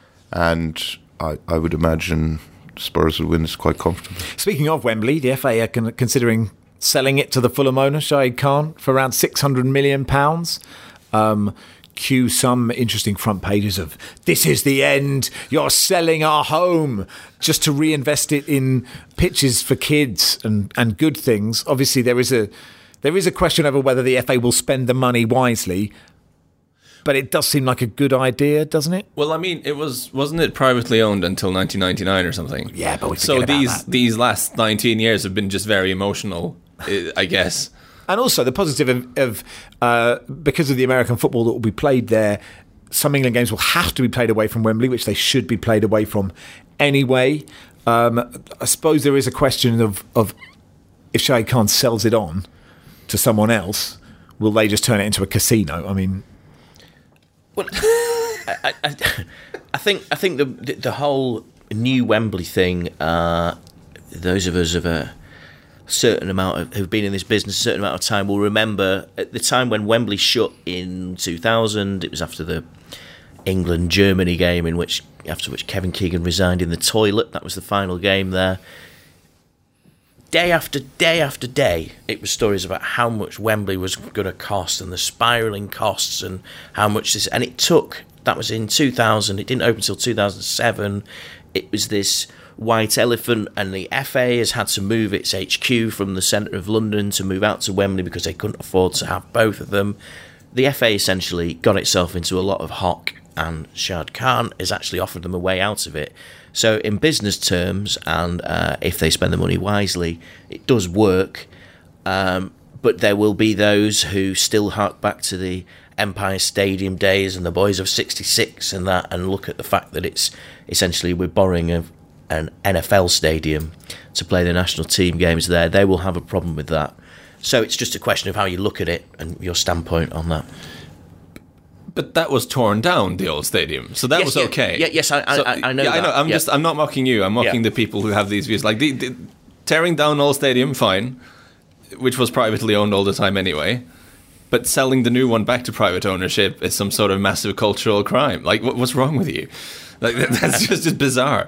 And I, I would imagine Spurs will win this quite comfortably. Speaking of Wembley, the F A are con- considering selling it to the Fulham owner, Shahid Khan, for around six hundred million pounds. Um, cue some interesting front pages of, this is the end, you're selling our home, just to reinvest it in pitches for kids and, and good things. Obviously, there is a there is a question over whether the F A will spend the money wisely. But it does seem like a good idea, doesn't it? Well, I mean, it was wasn't it privately owned until nineteen ninety-nine or something? Yeah, but we forget so about these that. these last nineteen years have been just very emotional, I guess. And also the positive of, of uh, because of the American football that will be played there, some England games will have to be played away from Wembley, which they should be played away from anyway. Um, I suppose there is a question of, of if Shahid Khan sells it on to someone else, will they just turn it into a casino? I mean. Well, I, I, I think I think the the whole new Wembley thing. Uh, those of us of a certain amount of who've been in this business a certain amount of time will remember at the time when Wembley shut in two thousand. It was after the England Germany game, in which after which Kevin Keegan resigned in the toilet. That was the final game there. Day after day after day, it was stories about how much Wembley was going to cost and the spiralling costs and how much this... And it took... That was in two thousand. It didn't open until two thousand seven. It was this white elephant, and the F A has had to move its H Q from the centre of London to move out to Wembley because they couldn't afford to have both of them. The F A essentially got itself into a lot of hock, and Shahid Khan has actually offered them a way out of it. So in business terms, and uh, if they spend the money wisely, it does work. Um, but there will be those who still hark back to the Empire Stadium days and the boys of sixty-six and that, and look at the fact that it's essentially we're borrowing a, an N F L stadium to play the national team games there. They will have a problem with that. So it's just a question of how you look at it and your standpoint on that. But that was torn down, the old stadium, so that yes, was yeah, okay. Yeah, yes, I, so, I, I know. Yeah, that. I know. I'm yeah. just. I'm not mocking you. I'm mocking yeah. the people who have these views. Like, the, the, tearing down Old Stadium, fine, which was privately owned all the time anyway. But selling the new one back to private ownership is some sort of massive cultural crime. Like, what, what's wrong with you? Like, that's just, just bizarre.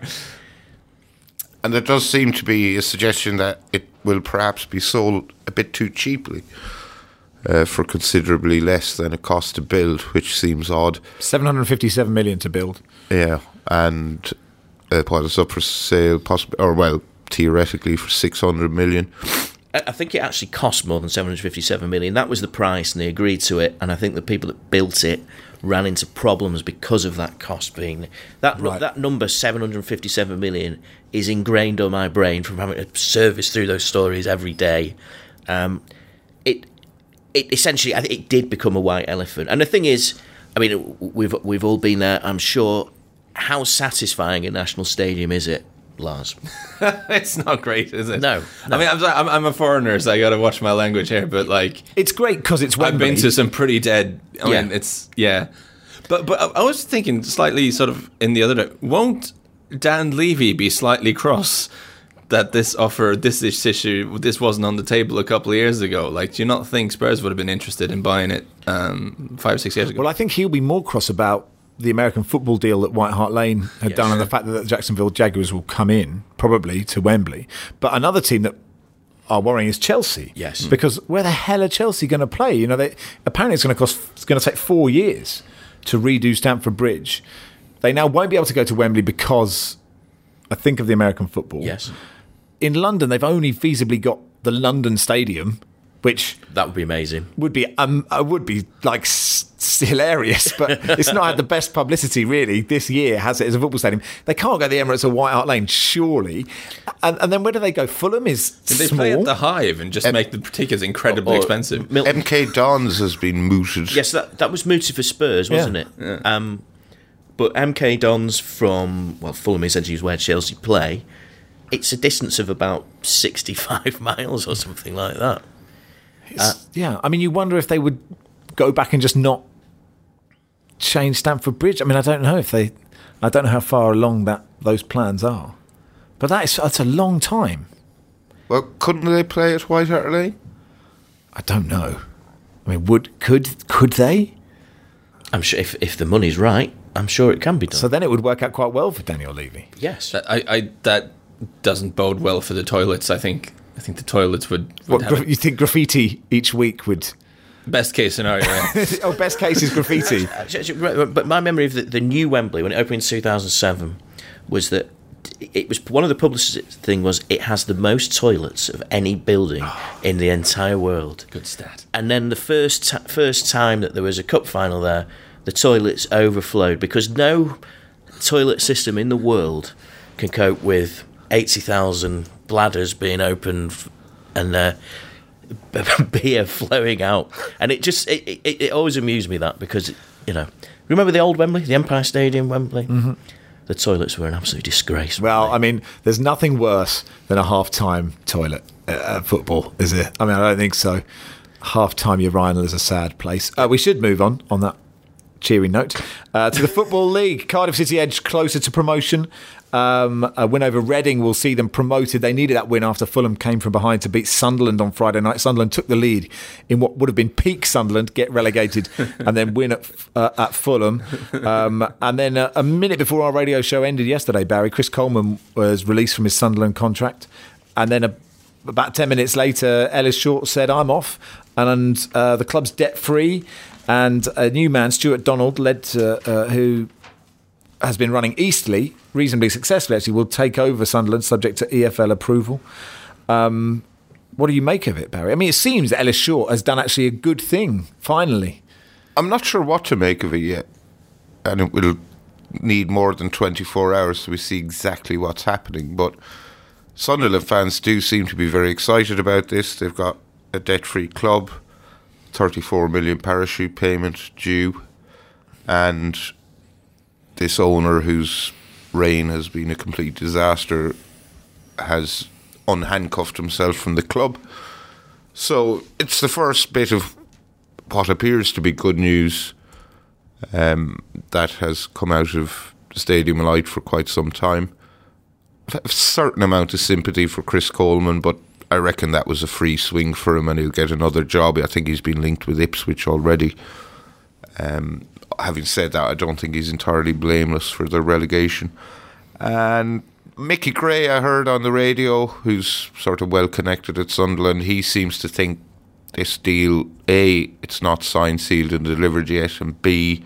And there does seem to be a suggestion that it will perhaps be sold a bit too cheaply uh, for considerably less than it cost to build, which seems odd. seven hundred fifty-seven million to build. Yeah, and uh, while it's up for sale, possibly, or well, theoretically for six hundred million. I think it actually cost more than seven hundred fifty-seven million. That was the price, and they agreed to it. And I think the people that built it ran into problems because of that cost being that Right. that number seven hundred fifty-seven million is ingrained on my brain from having to service through those stories every day. Um, it it essentially, I think it did become a white elephant. And the thing is, I mean, we've we've all been there. I'm sure. How satisfying a national stadium is it, Lars? It's not great, is it? No, no. I mean, I'm, sorry, I'm, I'm a foreigner, so I got to watch my language here. But like, It's great because it's I've Wembley. been to some pretty dead. I Yeah. mean, it's yeah. But but I- I was thinking slightly sort of in the other. di- Won't Dan Levy be slightly cross that this offer, this issue, this wasn't on the table a couple of years ago? Like, do you not think Spurs would have been interested in buying it um, five six years ago? Well, I think he'll be more cross about the American football deal that White Hart Lane had Yeah, done, sure. and the fact that the Jacksonville Jaguars will come in probably to Wembley. But another team that are worrying is Chelsea. Yes. because where the hell are Chelsea going to play? You know, they apparently it's going to cost. It's going to take four years to redo Stamford Bridge. They now won't be able to go to Wembley because I think of the American football. Yes, In London, they've only feasibly got the London Stadium, which that would be amazing. would be um, uh, would be like s- hilarious, but it's not had the best publicity really this year, has it, as a football stadium? They can't go to the Emirates or White Hart Lane, surely. And, and then where do they go? Fulham is Did they small. play at the Hive and just Um, make the tickets incredibly Or expensive? Milton- M K Dons has been mooted. Yes, that that was mooted for Spurs, wasn't Yeah. it? Um, but M K Dons from, well, Fulham essentially is where Chelsea play. It's a distance of about sixty-five miles or something like that. It's- yeah, I mean, you wonder if they would go back and just not change Stamford Bridge. I mean, I don't know if they. I don't know how far along that those plans are, but that is that's a long time. Well, couldn't they play at White Hart Lane? I don't know. I mean, would could could they? I'm sure if if the money's right, I'm sure it can be done. So then it would work out quite well for Daniel Levy. yes, That, I, I that doesn't bode well for the toilets. I think I think the toilets would, would What have gra- you think graffiti each week would? a best case scenario. Yeah. Oh, best case is graffiti. Actually, actually, right, but my memory of the, the new Wembley when it opened in two thousand seven was that it was one of the publicist thing was it has the most toilets of any building in the entire world. Good stat. And then the first t- first time that there was a cup final there, the toilets overflowed because no toilet system in the world can cope with eighty thousand bladders being opened and uh, beer flowing out. And it just it, it, it always amused me that because you know, remember the old Wembley, the Empire Stadium Wembley. Mm-hmm. The toilets were an absolute disgrace. Well, I mean, there's nothing worse than a half-time toilet at at football, is it? I mean, I don't think so. Half-time urinal is a sad place. Uh, we should move on on that cheery note uh, to the Football League. Cardiff City edge closer to promotion. Um, a win over Reading will see them promoted. They needed that win after Fulham came from behind to beat Sunderland on Friday night. Sunderland took the lead in what would have been peak Sunderland, get relegated, and then win at, uh, at Fulham. Um, and then uh, a minute before our radio show ended yesterday, Barry, Chris Coleman was released from his Sunderland contract. And then a, about ten minutes later, Ellis Short said, I'm off. And uh, the club's debt-free. And a new man, Stuart Donald, led to, uh, who has been running Eastleigh reasonably successfully, actually, will take over Sunderland subject to E F L approval. Um, what do you make of it, Barry? I mean, it seems that Ellis Short has done actually a good thing, finally. I'm not sure what to make of it yet. And it will need more than twenty-four hours so we see exactly what's happening. But Sunderland fans do seem to be very excited about this. They've got a debt-free club, thirty-four million parachute payment due, and this owner whose reign has been a complete disaster has unhandcuffed himself from the club. So it's the first bit of what appears to be good news um, that has come out of the Stadium of Light for quite some time. a certain amount of sympathy for Chris Coleman, but I reckon that was a free swing for him and he'll get another job. I think he's been linked with Ipswich already. Um, having said that, I don't think he's entirely blameless for the relegation. And Mickey Gray, I heard on the radio, who's sort of well connected at Sunderland, he seems to think this deal, A, it's not signed, sealed and delivered yet, and B,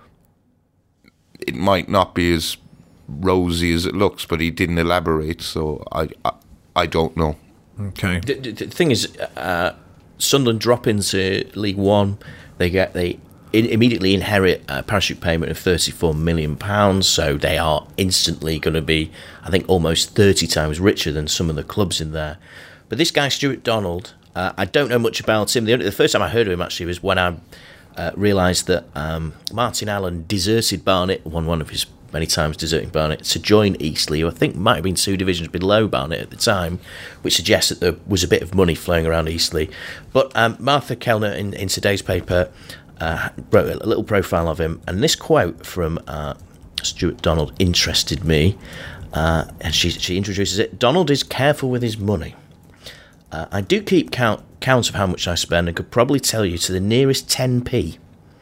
it might not be as rosy as it looks, but he didn't elaborate, so I I, I don't know. Okay. The, the, the thing is, uh, Sunderland drop into League One, they get they in, immediately inherit a parachute payment of thirty-four million pounds, so they are instantly going to be, I think, almost thirty times richer than some of the clubs in there. But this guy, Stuart Donald, uh, I don't know much about him. The, only, the first time I heard of him, actually, was when I uh, realised that um, Martin Allen deserted Barnet, won one of his many times deserting Barnet, to join Eastleigh, who I think might have been two divisions below Barnet at the time, which suggests that there was a bit of money flowing around Eastleigh. But um, Martha Kellner, in, in today's paper, uh, wrote a little profile of him, and this quote from uh, Stuart Donald interested me, uh, and she, she introduces it. Donald is careful with his money. Uh, I do keep count, count of how much I spend and could probably tell you to the nearest ten p.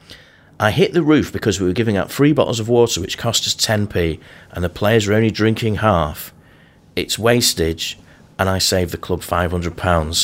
I hit the roof because we were giving out free bottles of water which cost us ten p and the players were only drinking half. It's wastage and I saved the club five hundred pounds.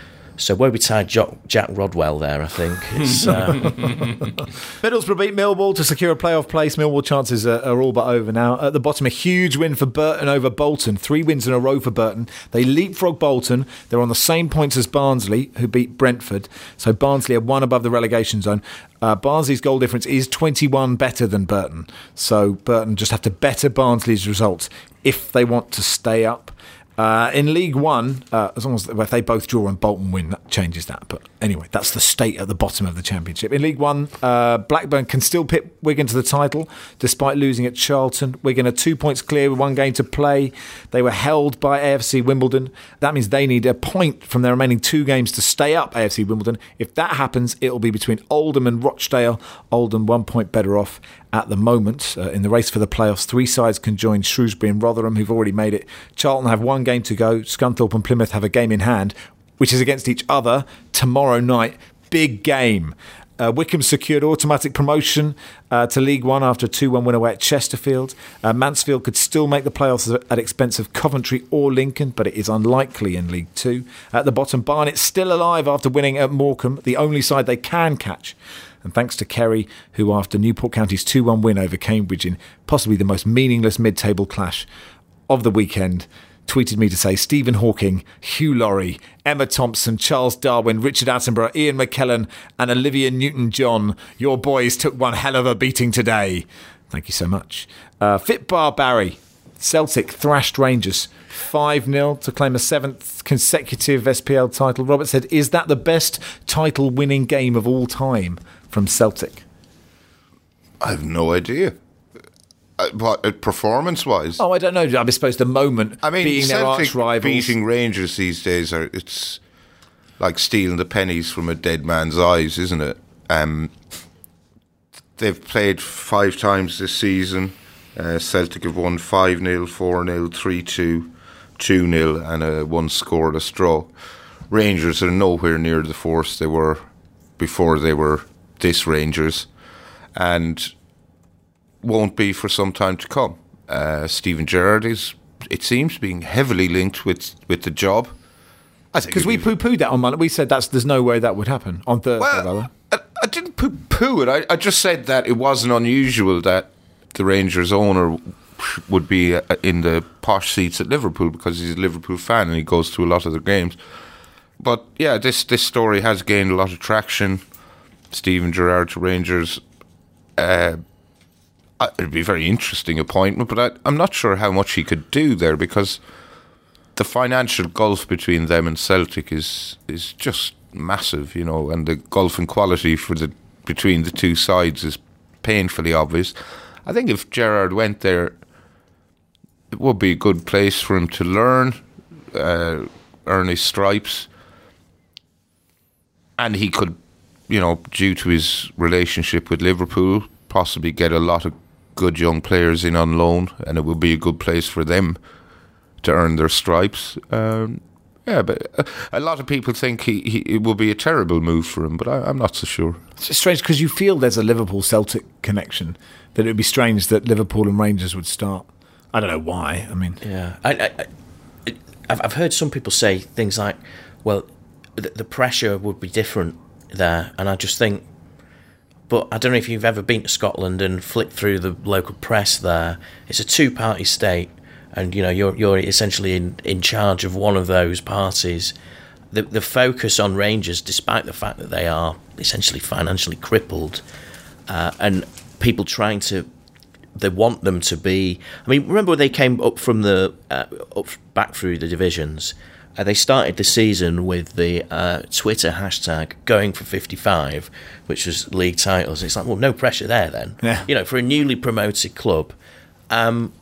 So woe betide Jack Rodwell there, I think. It's, uh... Middlesbrough beat Millwall to secure a playoff place. Millwall chances are, are all but over now. At the bottom, a huge win for Burton over Bolton. Three wins in a row for Burton. They leapfrog Bolton. They're on the same points as Barnsley, who beat Brentford. So Barnsley are one above the relegation zone. Uh, Barnsley's goal difference is twenty-one better than Burton. So Burton just have to better Barnsley's results if they want to stay up. Uh, in League One, uh, as long as if they both draw and Bolton win, that changes that. But anyway, that's the state at the bottom of the Championship. In League One, uh, Blackburn can still pit Wigan to the title despite losing at Charlton. Wigan are two points clear with one game to play. They were held by A F C Wimbledon. That means they need a point from their remaining two games to stay up, A F C Wimbledon. If that happens, it'll be between Oldham and Rochdale. Oldham one point better off at the moment. Uh, in the race for the playoffs, three sides can join Shrewsbury and Rotherham, who've already made it. Charlton have one game to go. Scunthorpe and Plymouth have a game in hand, which is against each other tomorrow night. Big game. Uh, Wycombe secured automatic promotion uh, to League One after a two one win away at Chesterfield. Uh, Mansfield could still make the playoffs at expense of Coventry or Lincoln, but it is unlikely in League Two. At the bottom, Barnet still alive after winning at Morecambe, the only side they can catch. And thanks to Kerry, who after Newport County's two one win over Cambridge in possibly the most meaningless mid-table clash of the weekend, tweeted me to say Stephen Hawking, Hugh Laurie, Emma Thompson, Charles Darwin, Richard Attenborough, Ian McKellen and Olivia Newton-John. Your boys took one hell of a beating today. Thank you so much. Uh, Fitbar Barry, Celtic thrashed Rangers five nil to claim a seventh consecutive S P L title. Robert said, is that the best title-winning game of all time from Celtic? I have no idea. Uh, what, uh, performance-wise? Oh, I don't know. I suppose the moment I mean, being their Celtic arch rivals. beating Rangers these days, are it's like stealing the pennies from a dead man's eyes, isn't it? Um, they've played five times this season. Uh, Celtic have won five nil, four nil, three two, two nil and a one scoreless draw. Rangers are nowhere near the force they were before they were this Rangers, and won't be for some time to come. Uh, Stephen Gerrard is, it seems, being heavily linked with, with the job. Because we poo-pooed that on Monday. We said that's there's no way that would happen on Thursday, well, rather. I, I didn't poo-poo it. I, I just said that it wasn't unusual that the Rangers owner would be in the posh seats at Liverpool because he's a Liverpool fan and he goes to a lot of their games. But yeah, this this story has gained a lot of traction. Stephen Gerrard to Rangers. Uh, it'd be a very interesting appointment, but I, I'm not sure how much he could do there because the financial gulf between them and Celtic is is just massive, you know, and the gulf in quality for the between the two sides is painfully obvious. I think if Gerrard went there, it would be a good place for him to learn, uh, earn his stripes, and he could, you know, due to his relationship with Liverpool, possibly get a lot of good young players in on loan, and it would be a good place for them to earn their stripes. Um, yeah, but a, a lot of people think he, he it will be a terrible move for him, but I, I'm not so sure. It's just strange because you feel there's a Liverpool-Celtic connection, that it would be strange that Liverpool and Rangers would start. I don't know why. I mean, yeah, I, I, I, I've I've heard some people say things like, "Well, the, the pressure would be different there," and I just think, but I don't know if you've ever been to Scotland and flipped through the local press there. It's a two-party state, and you know you're you're essentially in, in charge of one of those parties. The the focus on Rangers, despite the fact that they are essentially financially crippled, uh, and people trying to. They want them to be. I mean, remember when they came up from the uh, up back through the divisions? Uh, they started the season with the uh, Twitter hashtag going for fifty-five, which was league titles. It's like, well, no pressure there then. Yeah. You know, for a newly promoted club. Um,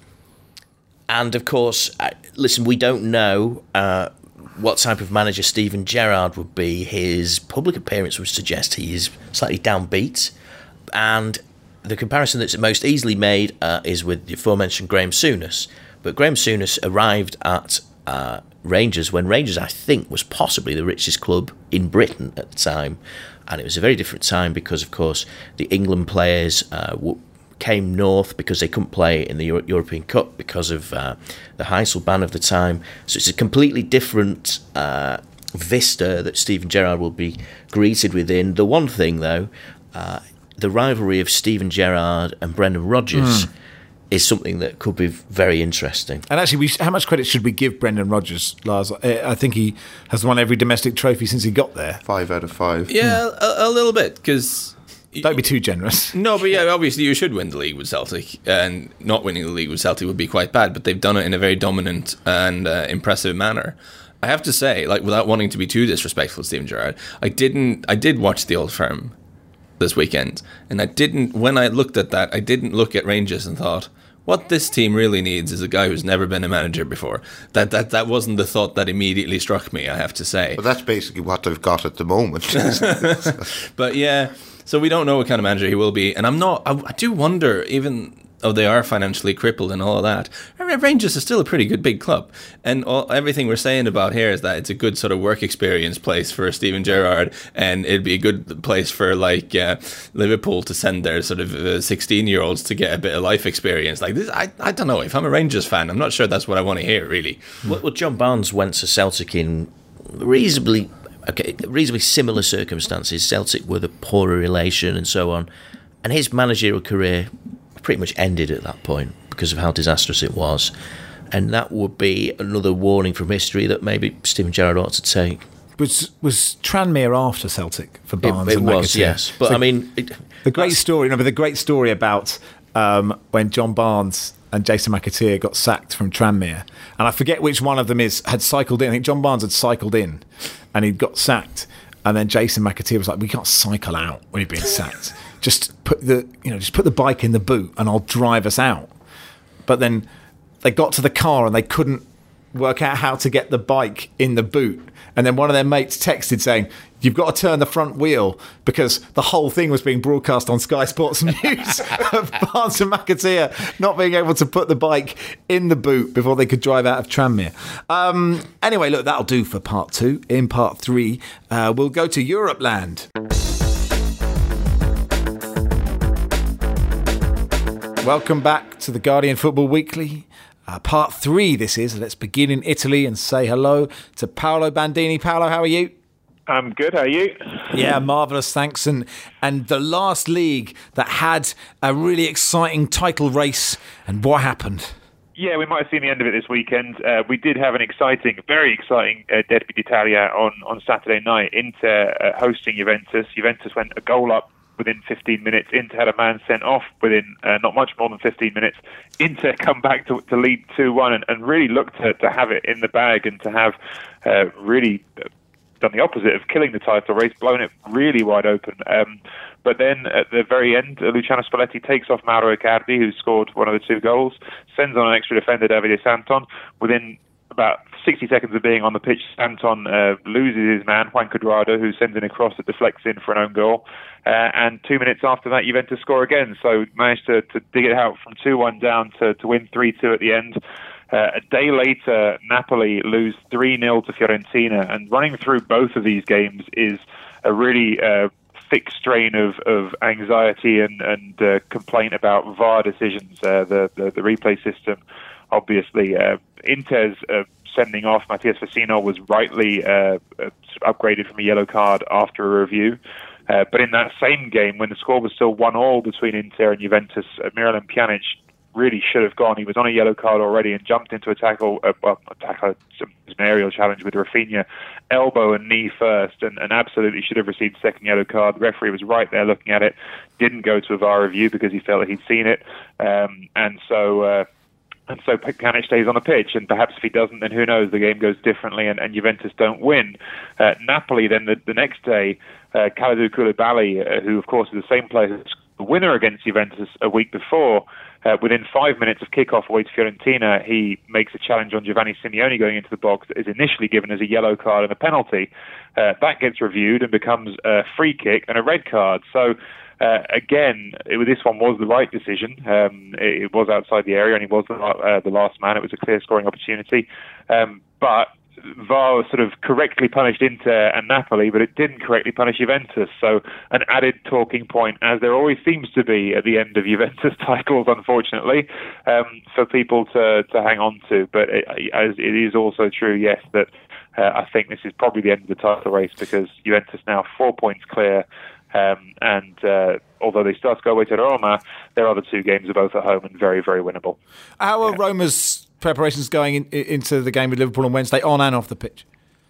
and of course, uh, listen, we don't know uh, what type of manager Steven Gerrard would be. His public appearance would suggest he is slightly downbeat, and the comparison that's most easily made uh, is with the aforementioned Graham Souness. But Graham Souness arrived at uh, Rangers when Rangers, I think, was possibly the richest club in Britain at the time. And it was a very different time because, of course, the England players uh, w- came north because they couldn't play in the Euro- European Cup because of uh, the Heysel ban of the time. So it's a completely different uh, vista that Steven Gerrard will be greeted within. The one thing, though, uh, the rivalry of Steven Gerrard and Brendan Rodgers mm. is something that could be very interesting. And actually, we, how much credit should we give Brendan Rodgers, Lars? I think he has won every domestic trophy since he got there. Five out of five. Yeah, mm. a, a little bit, because... Don't be too generous. No, but yeah, obviously you should win the league with Celtic, and not winning the league with Celtic would be quite bad, but they've done it in a very dominant and uh, impressive manner. I have to say, like, without wanting to be too disrespectful to Steven Gerrard, I didn't. I did watch the Old Firm this weekend, and I didn't. When I looked at that, I didn't look at Rangers and thought, what this team really needs is a guy who's never been a manager before. That that that wasn't the thought that immediately struck me, I have to say. But that's basically what they've got at the moment. But yeah, so we don't know what kind of manager he will be, and I'm not. I, I do wonder, even though they are financially crippled and all of that, Rangers is still a pretty good big club, and all, everything we're saying about here is that it's a good sort of work experience place for Steven Gerrard, and it'd be a good place for like uh, Liverpool to send their sort of sixteen year olds to get a bit of life experience. Like this, I I don't know. If I'm a Rangers fan, I'm not sure that's what I want to hear, really. Well, well John Barnes went to Celtic in reasonably okay, reasonably similar circumstances. Celtic were the poorer relation and so on, and his managerial career pretty much ended at that point because of how disastrous it was. And that would be another warning from history that maybe Steven Gerrard ought to take. Was was Tranmere after Celtic for Barnes? It, it and was, McAteer? yes. But so I mean, it, the great story. Remember the great story about um, when John Barnes and Jason McAteer got sacked from Tranmere, and I forget which one of them is had cycled in. I think John Barnes had cycled in, and he'd got sacked, and then Jason McAteer was like, "We can't cycle out when you're being sacked. Just put the you know just put the bike in the boot, and I'll drive us out." But then they got to the car and they couldn't work out how to get the bike in the boot. And then one of their mates texted saying, "You've got to turn the front wheel," because the whole thing was being broadcast on Sky Sports News of Barnes and McAteer not being able to put the bike in the boot before they could drive out of Tranmere. Um, anyway, look, that'll do for part two. In part three, uh, we'll go to Europe land. Welcome back to the Guardian Football Weekly. Uh, part three, this is. Let's begin in Italy and say hello to Paolo Bandini. Paolo, how are you? I'm good. How are you? Yeah, marvellous, thanks. And and the last league that had a really exciting title race, and what happened? Yeah, we might have seen the end of it this weekend. Uh, we did have an exciting, very exciting uh, Derby d'Italia on, on Saturday night. Inter uh, hosting Juventus. Juventus went a goal up within fifteen minutes. Inter had a man sent off within uh, not much more than fifteen minutes. Inter come back to, to lead two one and, and really looked to, to have it in the bag and to have uh, really done the opposite of killing the title race, blown it really wide open. Um, but then at the very end, uh, Luciano Spalletti takes off Mauro Icardi, who scored one of the two goals, sends on an extra defender, Davide Santon. Within about sixty seconds of being on the pitch, Santon uh, loses his man, Juan Cuadrado, who sends in a cross that deflects in for an own goal. Uh, and two minutes after that, Juventus score again. So managed to, to dig it out from two one down to, to win three two at the end. Uh, a day later, Napoli lose three nil to Fiorentina, and running through both of these games is a really uh, thick strain of, of anxiety and, and uh, complaint about V A R decisions, uh, the, the, the replay system, obviously. Uh, Inter's uh, sending off Matías Vecino was rightly uh, upgraded from a yellow card after a review. Uh, but in that same game, when the score was still one all between Inter and Juventus, uh, Miralem Pjanic really should have gone. He was on a yellow card already and jumped into a tackle, uh, well, a tackle, an aerial challenge with Rafinha, elbow and knee first, and, and absolutely should have received a second yellow card. The referee was right there looking at it, didn't go to a V A R review because he felt that he'd seen it, um, and so uh, and so Pjanic stays on the pitch, and perhaps if he doesn't, then who knows, the game goes differently and, and Juventus don't win. Uh, Napoli then the, the next day, uh, Kalidou Koulibaly, uh, who of course is the same player as the winner against Juventus a week before, Uh, within five minutes of kickoff away to Fiorentina, he makes a challenge on Giovanni Simeone going into the box that is initially given as a yellow card and a penalty. Uh, that gets reviewed and becomes a free kick and a red card. So, uh, again, it, this one was the right decision. Um, it, it was outside the area and he was the, uh, the last man. It was a clear scoring opportunity. Um, but V A R sort of correctly punished Inter and Napoli, but it didn't correctly punish Juventus. So an added talking point, as there always seems to be at the end of Juventus titles, unfortunately, um, for people to, to hang on to. But it, as it is also true, yes, that uh, I think this is probably the end of the title race because Juventus now four points clear. Um, and uh, although they still have to go away to Roma, their other two games are both at home and very, very winnable. How are yeah. Roma's preparations going in, into the game with Liverpool on Wednesday, on and off the pitch?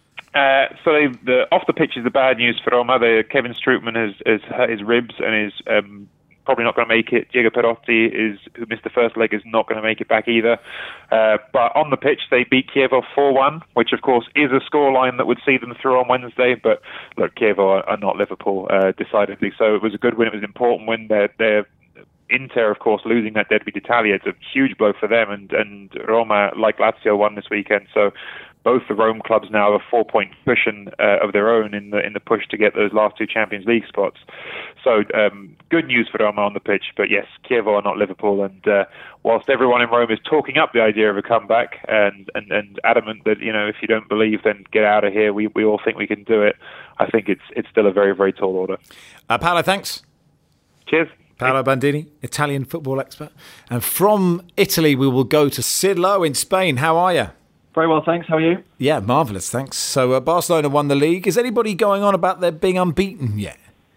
Uh, so they, the off the pitch is the bad news for Roma. The, Kevin Strootman has, has hurt his ribs and is um, probably not going to make it. Diego Perotti, is who missed the first leg, is not going to make it back either. Uh, but on the pitch, they beat Chievo four one, which of course is a scoreline that would see them through on Wednesday. But look, Chievo are, are not Liverpool, uh, decidedly. So it was a good win. It was an important win. They're, they're Inter, of course, losing that Derby d'Italia, it's a huge blow for them, and, and Roma, like Lazio, won this weekend. So both the Rome clubs now have a four-point cushion uh, of their own in the in the push to get those last two Champions League spots. So um, good news for Roma on the pitch, but yes, Chievo are not Liverpool, and uh, whilst everyone in Rome is talking up the idea of a comeback and, and, and adamant that, you know, if you don't believe, then get out of here, we, we all think we can do it, I think it's it's still a very, very tall order. Uh, Paolo, thanks. Cheers. Paolo Bandini, Italian football expert. And from Italy, we will go to Sid Lowe in Spain. How are you? Very well, thanks. How are you? Yeah, marvellous, thanks. So uh, Barcelona won the league. Is anybody going on about their being unbeaten yet?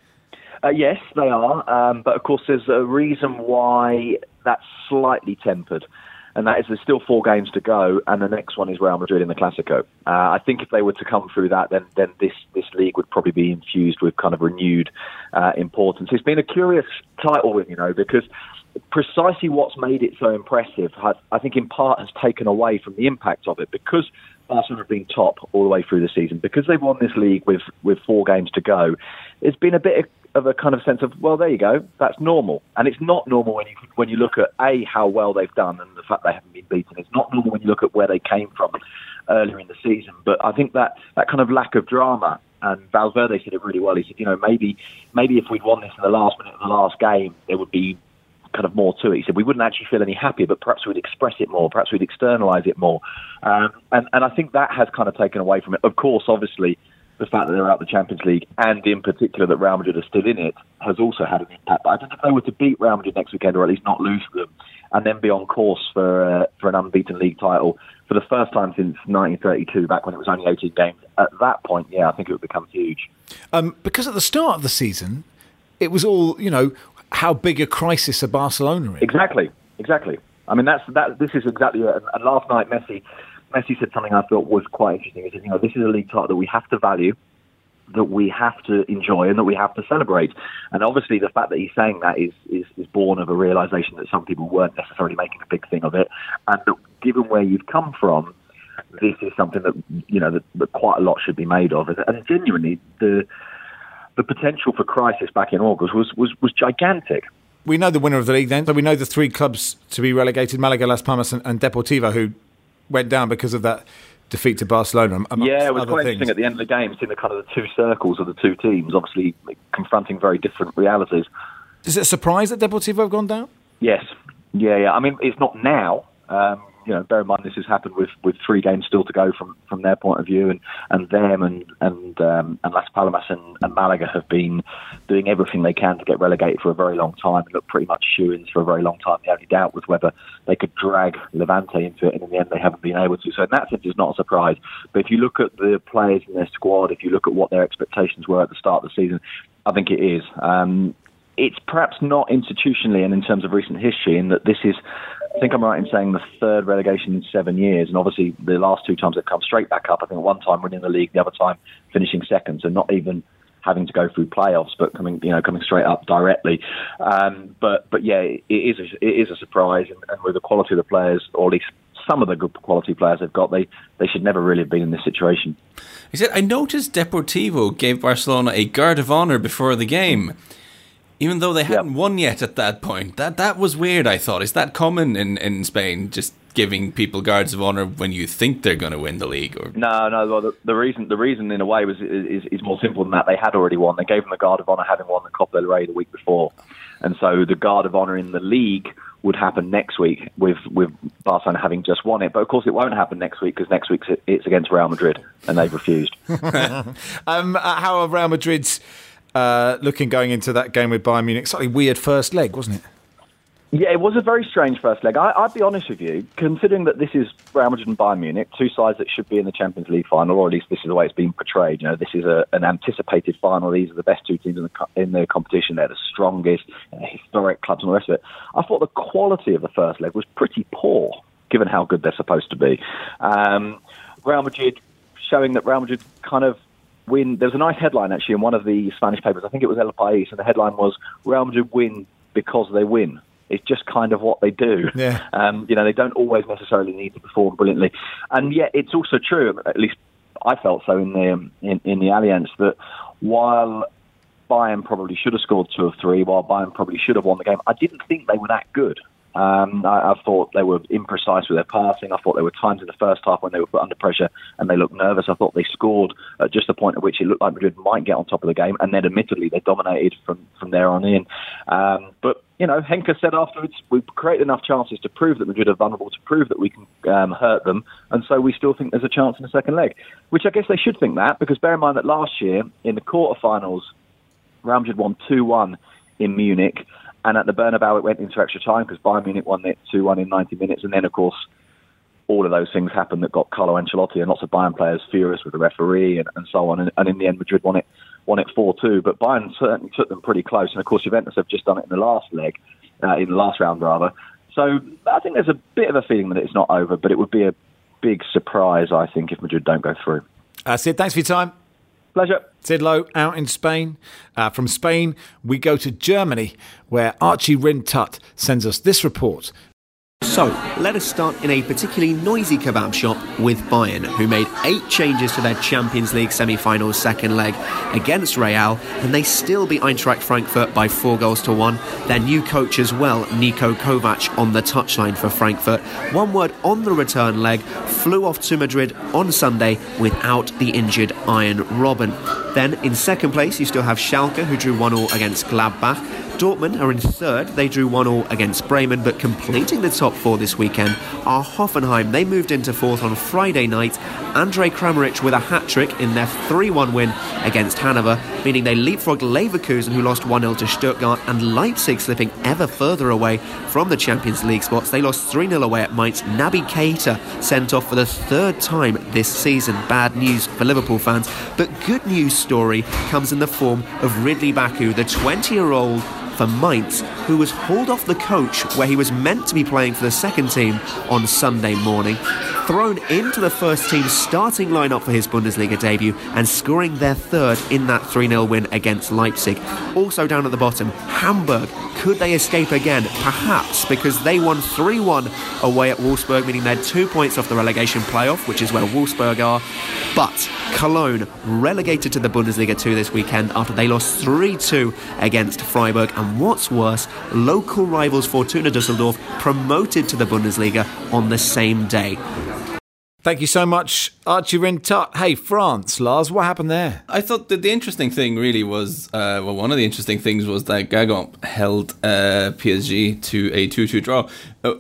Uh, yes, they are. Um, but, of course, there's a reason why that's slightly tempered. And that is there's still four games to go, and the next one is Real Madrid in the Clásico. Uh, I think if they were to come through that, then then this, this league would probably be infused with kind of renewed uh, importance. It's been a curious title win, you know, because precisely what's made it so impressive, has, I think in part has taken away from the impact of it, because Barcelona have been top all the way through the season, because they've won this league with, with four games to go. It's been a bit of of a kind of sense of, well, there you go, that's normal. And it's not normal when you when you look at, A, how well they've done and the fact they haven't been beaten. It's not normal when you look at where they came from earlier in the season. But I think that, that kind of lack of drama, and Valverde said it really well, he said, you know, maybe maybe if we'd won this in the last minute of the last game, there would be kind of more to it. He said we wouldn't actually feel any happier, but perhaps we'd express it more, perhaps we'd externalise it more. Um, and, and I think that has kind of taken away from it. Of course, obviously, the fact that they're out of the Champions League, and in particular that Real Madrid are still in it, has also had an impact. But I don't know if they were to beat Real Madrid next weekend, or at least not lose to them, and then be on course for uh, for an unbeaten league title for the first time since nineteen thirty-two, back when it was only eighteen games. At that point, yeah, I think it would become huge. Um, because at the start of the season, it was all, you know, how big a crisis are Barcelona in? Exactly, exactly. I mean, that's that. This is exactly it. And, and last night, Messi... Messi said something I thought was quite interesting. He said, you know, this is a league title that we have to value, that we have to enjoy, and that we have to celebrate. And obviously the fact that he's saying that is, is, is born of a realisation that some people weren't necessarily making a big thing of it. And that given where you've come from, this is something that, you know, that, that quite a lot should be made of. And genuinely, the the potential for crisis back in August was, was, was gigantic. We know the winner of the league then. So we know the three clubs to be relegated, Malaga, Las Palmas and, and Deportivo, who went down because of that defeat to Barcelona. Yeah, it was quite things. interesting at the end of the game, seeing the kind of the two circles of the two teams, obviously confronting very different realities. Is it a surprise that Deportivo have gone down? Yes. Yeah, yeah. I mean, it's not now. Um, you know, bear in mind this has happened with, with three games still to go from, from their point of view, and, and them and and um, and Las Palmas and, and Malaga have been doing everything they can to get relegated for a very long time and look pretty much shoo-ins for a very long time. The only doubt was whether they could drag Levante into it, and in the end they haven't been able to. So in that sense, it's not a surprise. But if you look at the players in their squad, if you look at what their expectations were at the start of the season, I think it is. Um, it's perhaps not institutionally and in terms of recent history, in that this is, I think I'm right in saying, the third relegation in seven years. And obviously the last two times they've come straight back up. I think one time winning the league, the other time finishing second. So not even having to go through playoffs, but coming, you know, coming straight up directly. Um, but but yeah, it is a, it is a surprise. And, and with the quality of the players, or at least some of the good quality players they've got, they, they should never really have been in this situation. He said, I noticed Deportivo gave Barcelona a guard of honour before the game, even though they hadn't yep. won yet at that point. That that was weird, I thought. Is that common in, in Spain, just giving people guards of honour when you think they're going to win the league? Or? No, no. Well, the, the reason, the reason in a way, was is, is more simple than that. They had already won. They gave them a guard of honour having won the Copa del Rey the week before. And so the guard of honour in the league would happen next week with, with Barcelona having just won it. But of course it won't happen next week, because next week it's against Real Madrid and they've refused. um, how are Real Madrid's uh, looking going into that game with Bayern Munich? Slightly weird first leg, wasn't it? Yeah, it was a very strange first leg. I, I'd be honest with you, considering that this is Real Madrid and Bayern Munich, two sides that should be in the Champions League final, or at least this is the way it's been portrayed. You know, this is a, an anticipated final. These are the best two teams in the in the competition. They're the strongest, you know, historic clubs and the rest of it. I thought the quality of the first leg was pretty poor, given how good they're supposed to be. Um, Real Madrid showing that Real Madrid kind of win. There was a nice headline actually in one of the Spanish papers. I think it was El País, and the headline was "Real Madrid win because they win." It's just kind of what they do. Yeah. Um, you know, they don't always necessarily need to perform brilliantly. And yet it's also true, at least I felt so in the in, in the Allianz, that while Bayern probably should have scored two or three, while Bayern probably should have won the game, I didn't think they were that good. Um, I, I thought they were imprecise with their passing. I thought there were times in the first half when they were put under pressure and they looked nervous. I thought they scored at just the point at which it looked like Madrid might get on top of the game, and then admittedly they dominated from, from there on in. Um, but, you know, Henke said afterwards, we've created enough chances to prove that Madrid are vulnerable, to prove that we can um, hurt them, and so we still think there's a chance in the second leg. Which I guess they should think that, because bear in mind that last year, in the quarterfinals, Real Madrid won two one in Munich, and at the Bernabeu, it went into extra time because Bayern Munich won it two one in ninety minutes. And then, of course, all of those things happened that got Carlo Ancelotti and lots of Bayern players furious with the referee and, and so on. And, and in the end, Madrid won it won it four two. But Bayern certainly took them pretty close. And, of course, Juventus have just done it in the last leg, uh, in the last round, rather. So I think there's a bit of a feeling that it's not over, but it would be a big surprise, I think, if Madrid don't go through. Uh, Sid, thanks for your time. Pleasure. Sid Lowe out in Spain. Uh, from Spain, we go to Germany, where Archie Rintut sends us this report. So, let us start in a particularly noisy kebab shop with Bayern, who made eight changes to their Champions League semi-final second leg against Real, and they still beat Eintracht Frankfurt by four goals to one. Their new coach as well, Niko Kovac, on the touchline for Frankfurt. One word on the return leg, flew off to Madrid on Sunday without the injured Arjen Robben. Then, in second place, you still have Schalke, who drew one all against Gladbach. Dortmund are in third. They drew one all against Bremen, but completing the top four this weekend are Hoffenheim. They moved into fourth on Friday night. Andrej Kramaric with a hat-trick in their three one win against Hanover, meaning they leapfrogged Leverkusen, who lost one nil to Stuttgart, and Leipzig slipping ever further away from the Champions League spots. They lost three nil away at Mainz. Naby Keita sent off for the third time this season. Bad news for Liverpool fans, but good news story comes in the form of Ridley Baku, the twenty-year-old for Mainz, who was hauled off the coach where he was meant to be playing for the second team on Sunday morning, thrown into the first team starting lineup for his Bundesliga debut, and scoring their third in that three nil win against Leipzig. Also down at the bottom, Hamburg. Could they escape again? Perhaps, because they won three one away at Wolfsburg, meaning they're two points off the relegation playoff, which is where Wolfsburg are. But Cologne relegated to the Bundesliga two this weekend after they lost three two against Freiburg. And what's worse, local rivals Fortuna Düsseldorf promoted to the Bundesliga on the same day. Thank you so much, Archie Rintut. Hey, France, Lars, what happened there? I thought that the interesting thing really was, uh, well, one of the interesting things was that Guingamp held uh, P S G to a two two draw. Uh,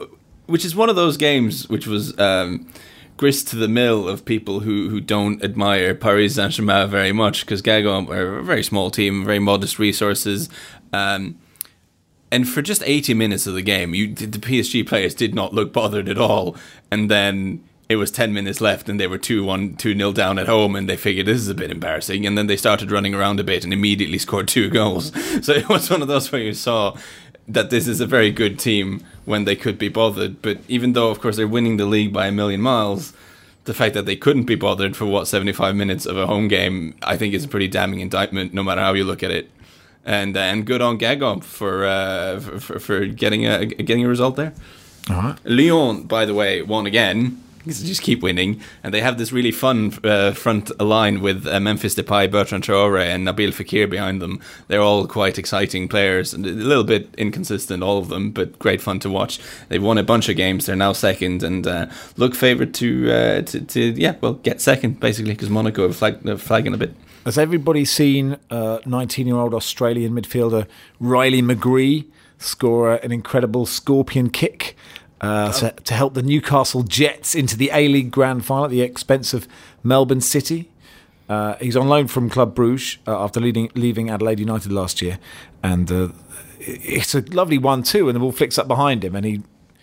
which is one of those games which was um, grist to the mill of people who, who don't admire Paris Saint-Germain very much, because Guingamp are a very small team, very modest resources. Um, and for just eighty minutes of the game, you, the P S G players did not look bothered at all. And then it was ten minutes left and they were two one, two nil down at home, and they figured this is a bit embarrassing. And then they started running around a bit and immediately scored two goals. So it was one of those where you saw that this is a very good team when they could be bothered. But even though, of course, they're winning the league by a million miles, the fact that they couldn't be bothered for, what, seventy-five minutes of a home game, I think is a pretty damning indictment, no matter how you look at it. And and good on Guingamp for, uh, for for getting a getting a result there. All right. Lyon, by the way, won again. Just keep winning, and they have this really fun uh, front line with uh, Memphis Depay, Bertrand Traoré, and Nabil Fekir behind them. They're all quite exciting players, and a little bit inconsistent, all of them, but great fun to watch. They've won a bunch of games. They're now second, and uh, look favoured to, uh, to to yeah, well, get second basically, because Monaco are flag, uh, flagging a bit. Has everybody seen uh, nineteen-year-old Australian midfielder Riley McGree score an incredible scorpion kick Uh, to, to help the Newcastle Jets into the A-League Grand Final at the expense of Melbourne City? Uh, he's on loan from Club Bruges uh, after leading, leaving Adelaide United last year, and uh, it's a lovely one too. And the ball flicks up behind him, and he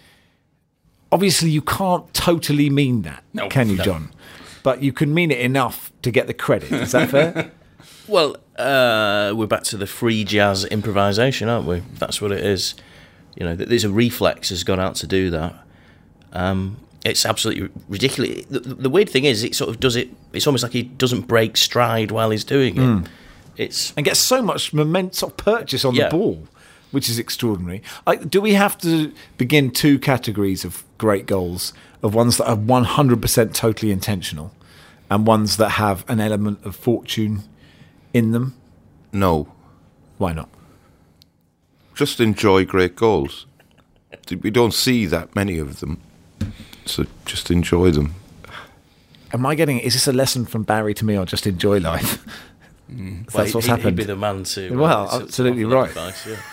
obviously you can't totally mean that, no, can you, no. John? But you can mean it enough to get the credit. Is that fair? Well, uh, we're back to the free jazz improvisation, aren't we? That's what it is. You know, there's a reflex has gone out to do that. Um, it's absolutely ridiculous. The, the weird thing is, it sort of does it. It's almost like he doesn't break stride while he's doing it. Mm. It's and gets so much momentum purchase on yeah. the ball, which is extraordinary. Like, do we have to begin two categories of great goals, of ones that are one hundred percent totally intentional, and ones that have an element of fortune in them? No. Why not? Just enjoy great goals. We don't see that many of them, so just enjoy them. Am I getting? Is this a lesson from Barry to me, or just enjoy life? Mm. If well, that's what's he'd, happened. He'd be the man to. Well, uh, absolutely offer that right. Advice, yeah.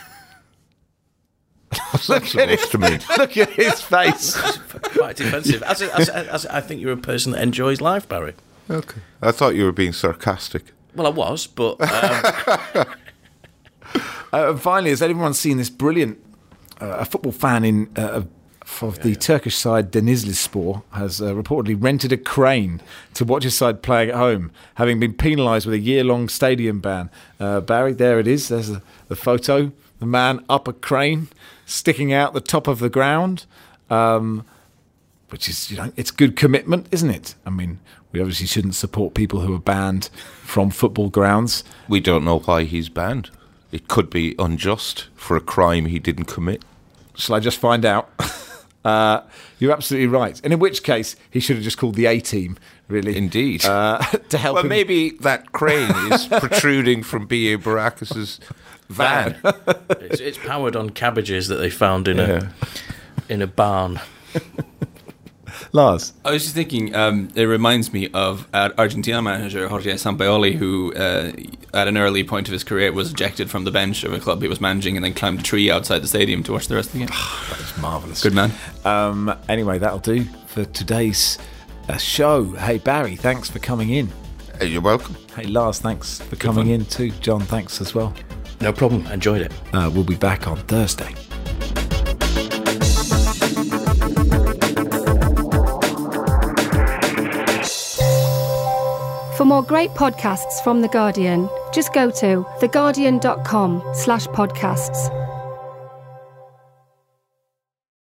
Look at it. To me. Look at his face. Quite defensive. As, a, as, a, as a, I think you're a person that enjoys life, Barry. Okay. I thought you were being sarcastic. Well, I was, but. Um, Uh, and finally, has anyone seen this brilliant uh, a football fan in uh, of yeah, the yeah. Turkish side, Denizlispor, has uh, reportedly rented a crane to watch his side playing at home, having been penalised with a year-long stadium ban. Uh, Barry, there it is. There's a, the photo. The man up a crane, sticking out the top of the ground, um, which is, you know, it's good commitment, isn't it? I mean, we obviously shouldn't support people who are banned from football grounds. We don't know why he's banned. It could be unjust for a crime he didn't commit. Shall I just find out? uh, you're absolutely right. And in which case, he should have just called the A-team, really. Indeed. Uh, to help well, him. maybe that crane is protruding from B A Baracus' van. it's, it's powered on cabbages that they found in yeah. a in a barn. Lars? I was just thinking, um, it reminds me of uh, Argentina manager Jorge Sampaoli, who uh, at an early point of his career was ejected from the bench of a club he was managing and then climbed a tree outside the stadium to watch the rest of the game. That is marvellous. Good man. Um, anyway, that'll do for today's uh, show. Hey, Barry, thanks for coming in. Hey, you're welcome. Hey, Lars, thanks for coming in too. John, thanks as well. No problem. Enjoyed it. Uh, we'll be back on Thursday. For more great podcasts from The Guardian, just go to theguardian.com slash podcasts.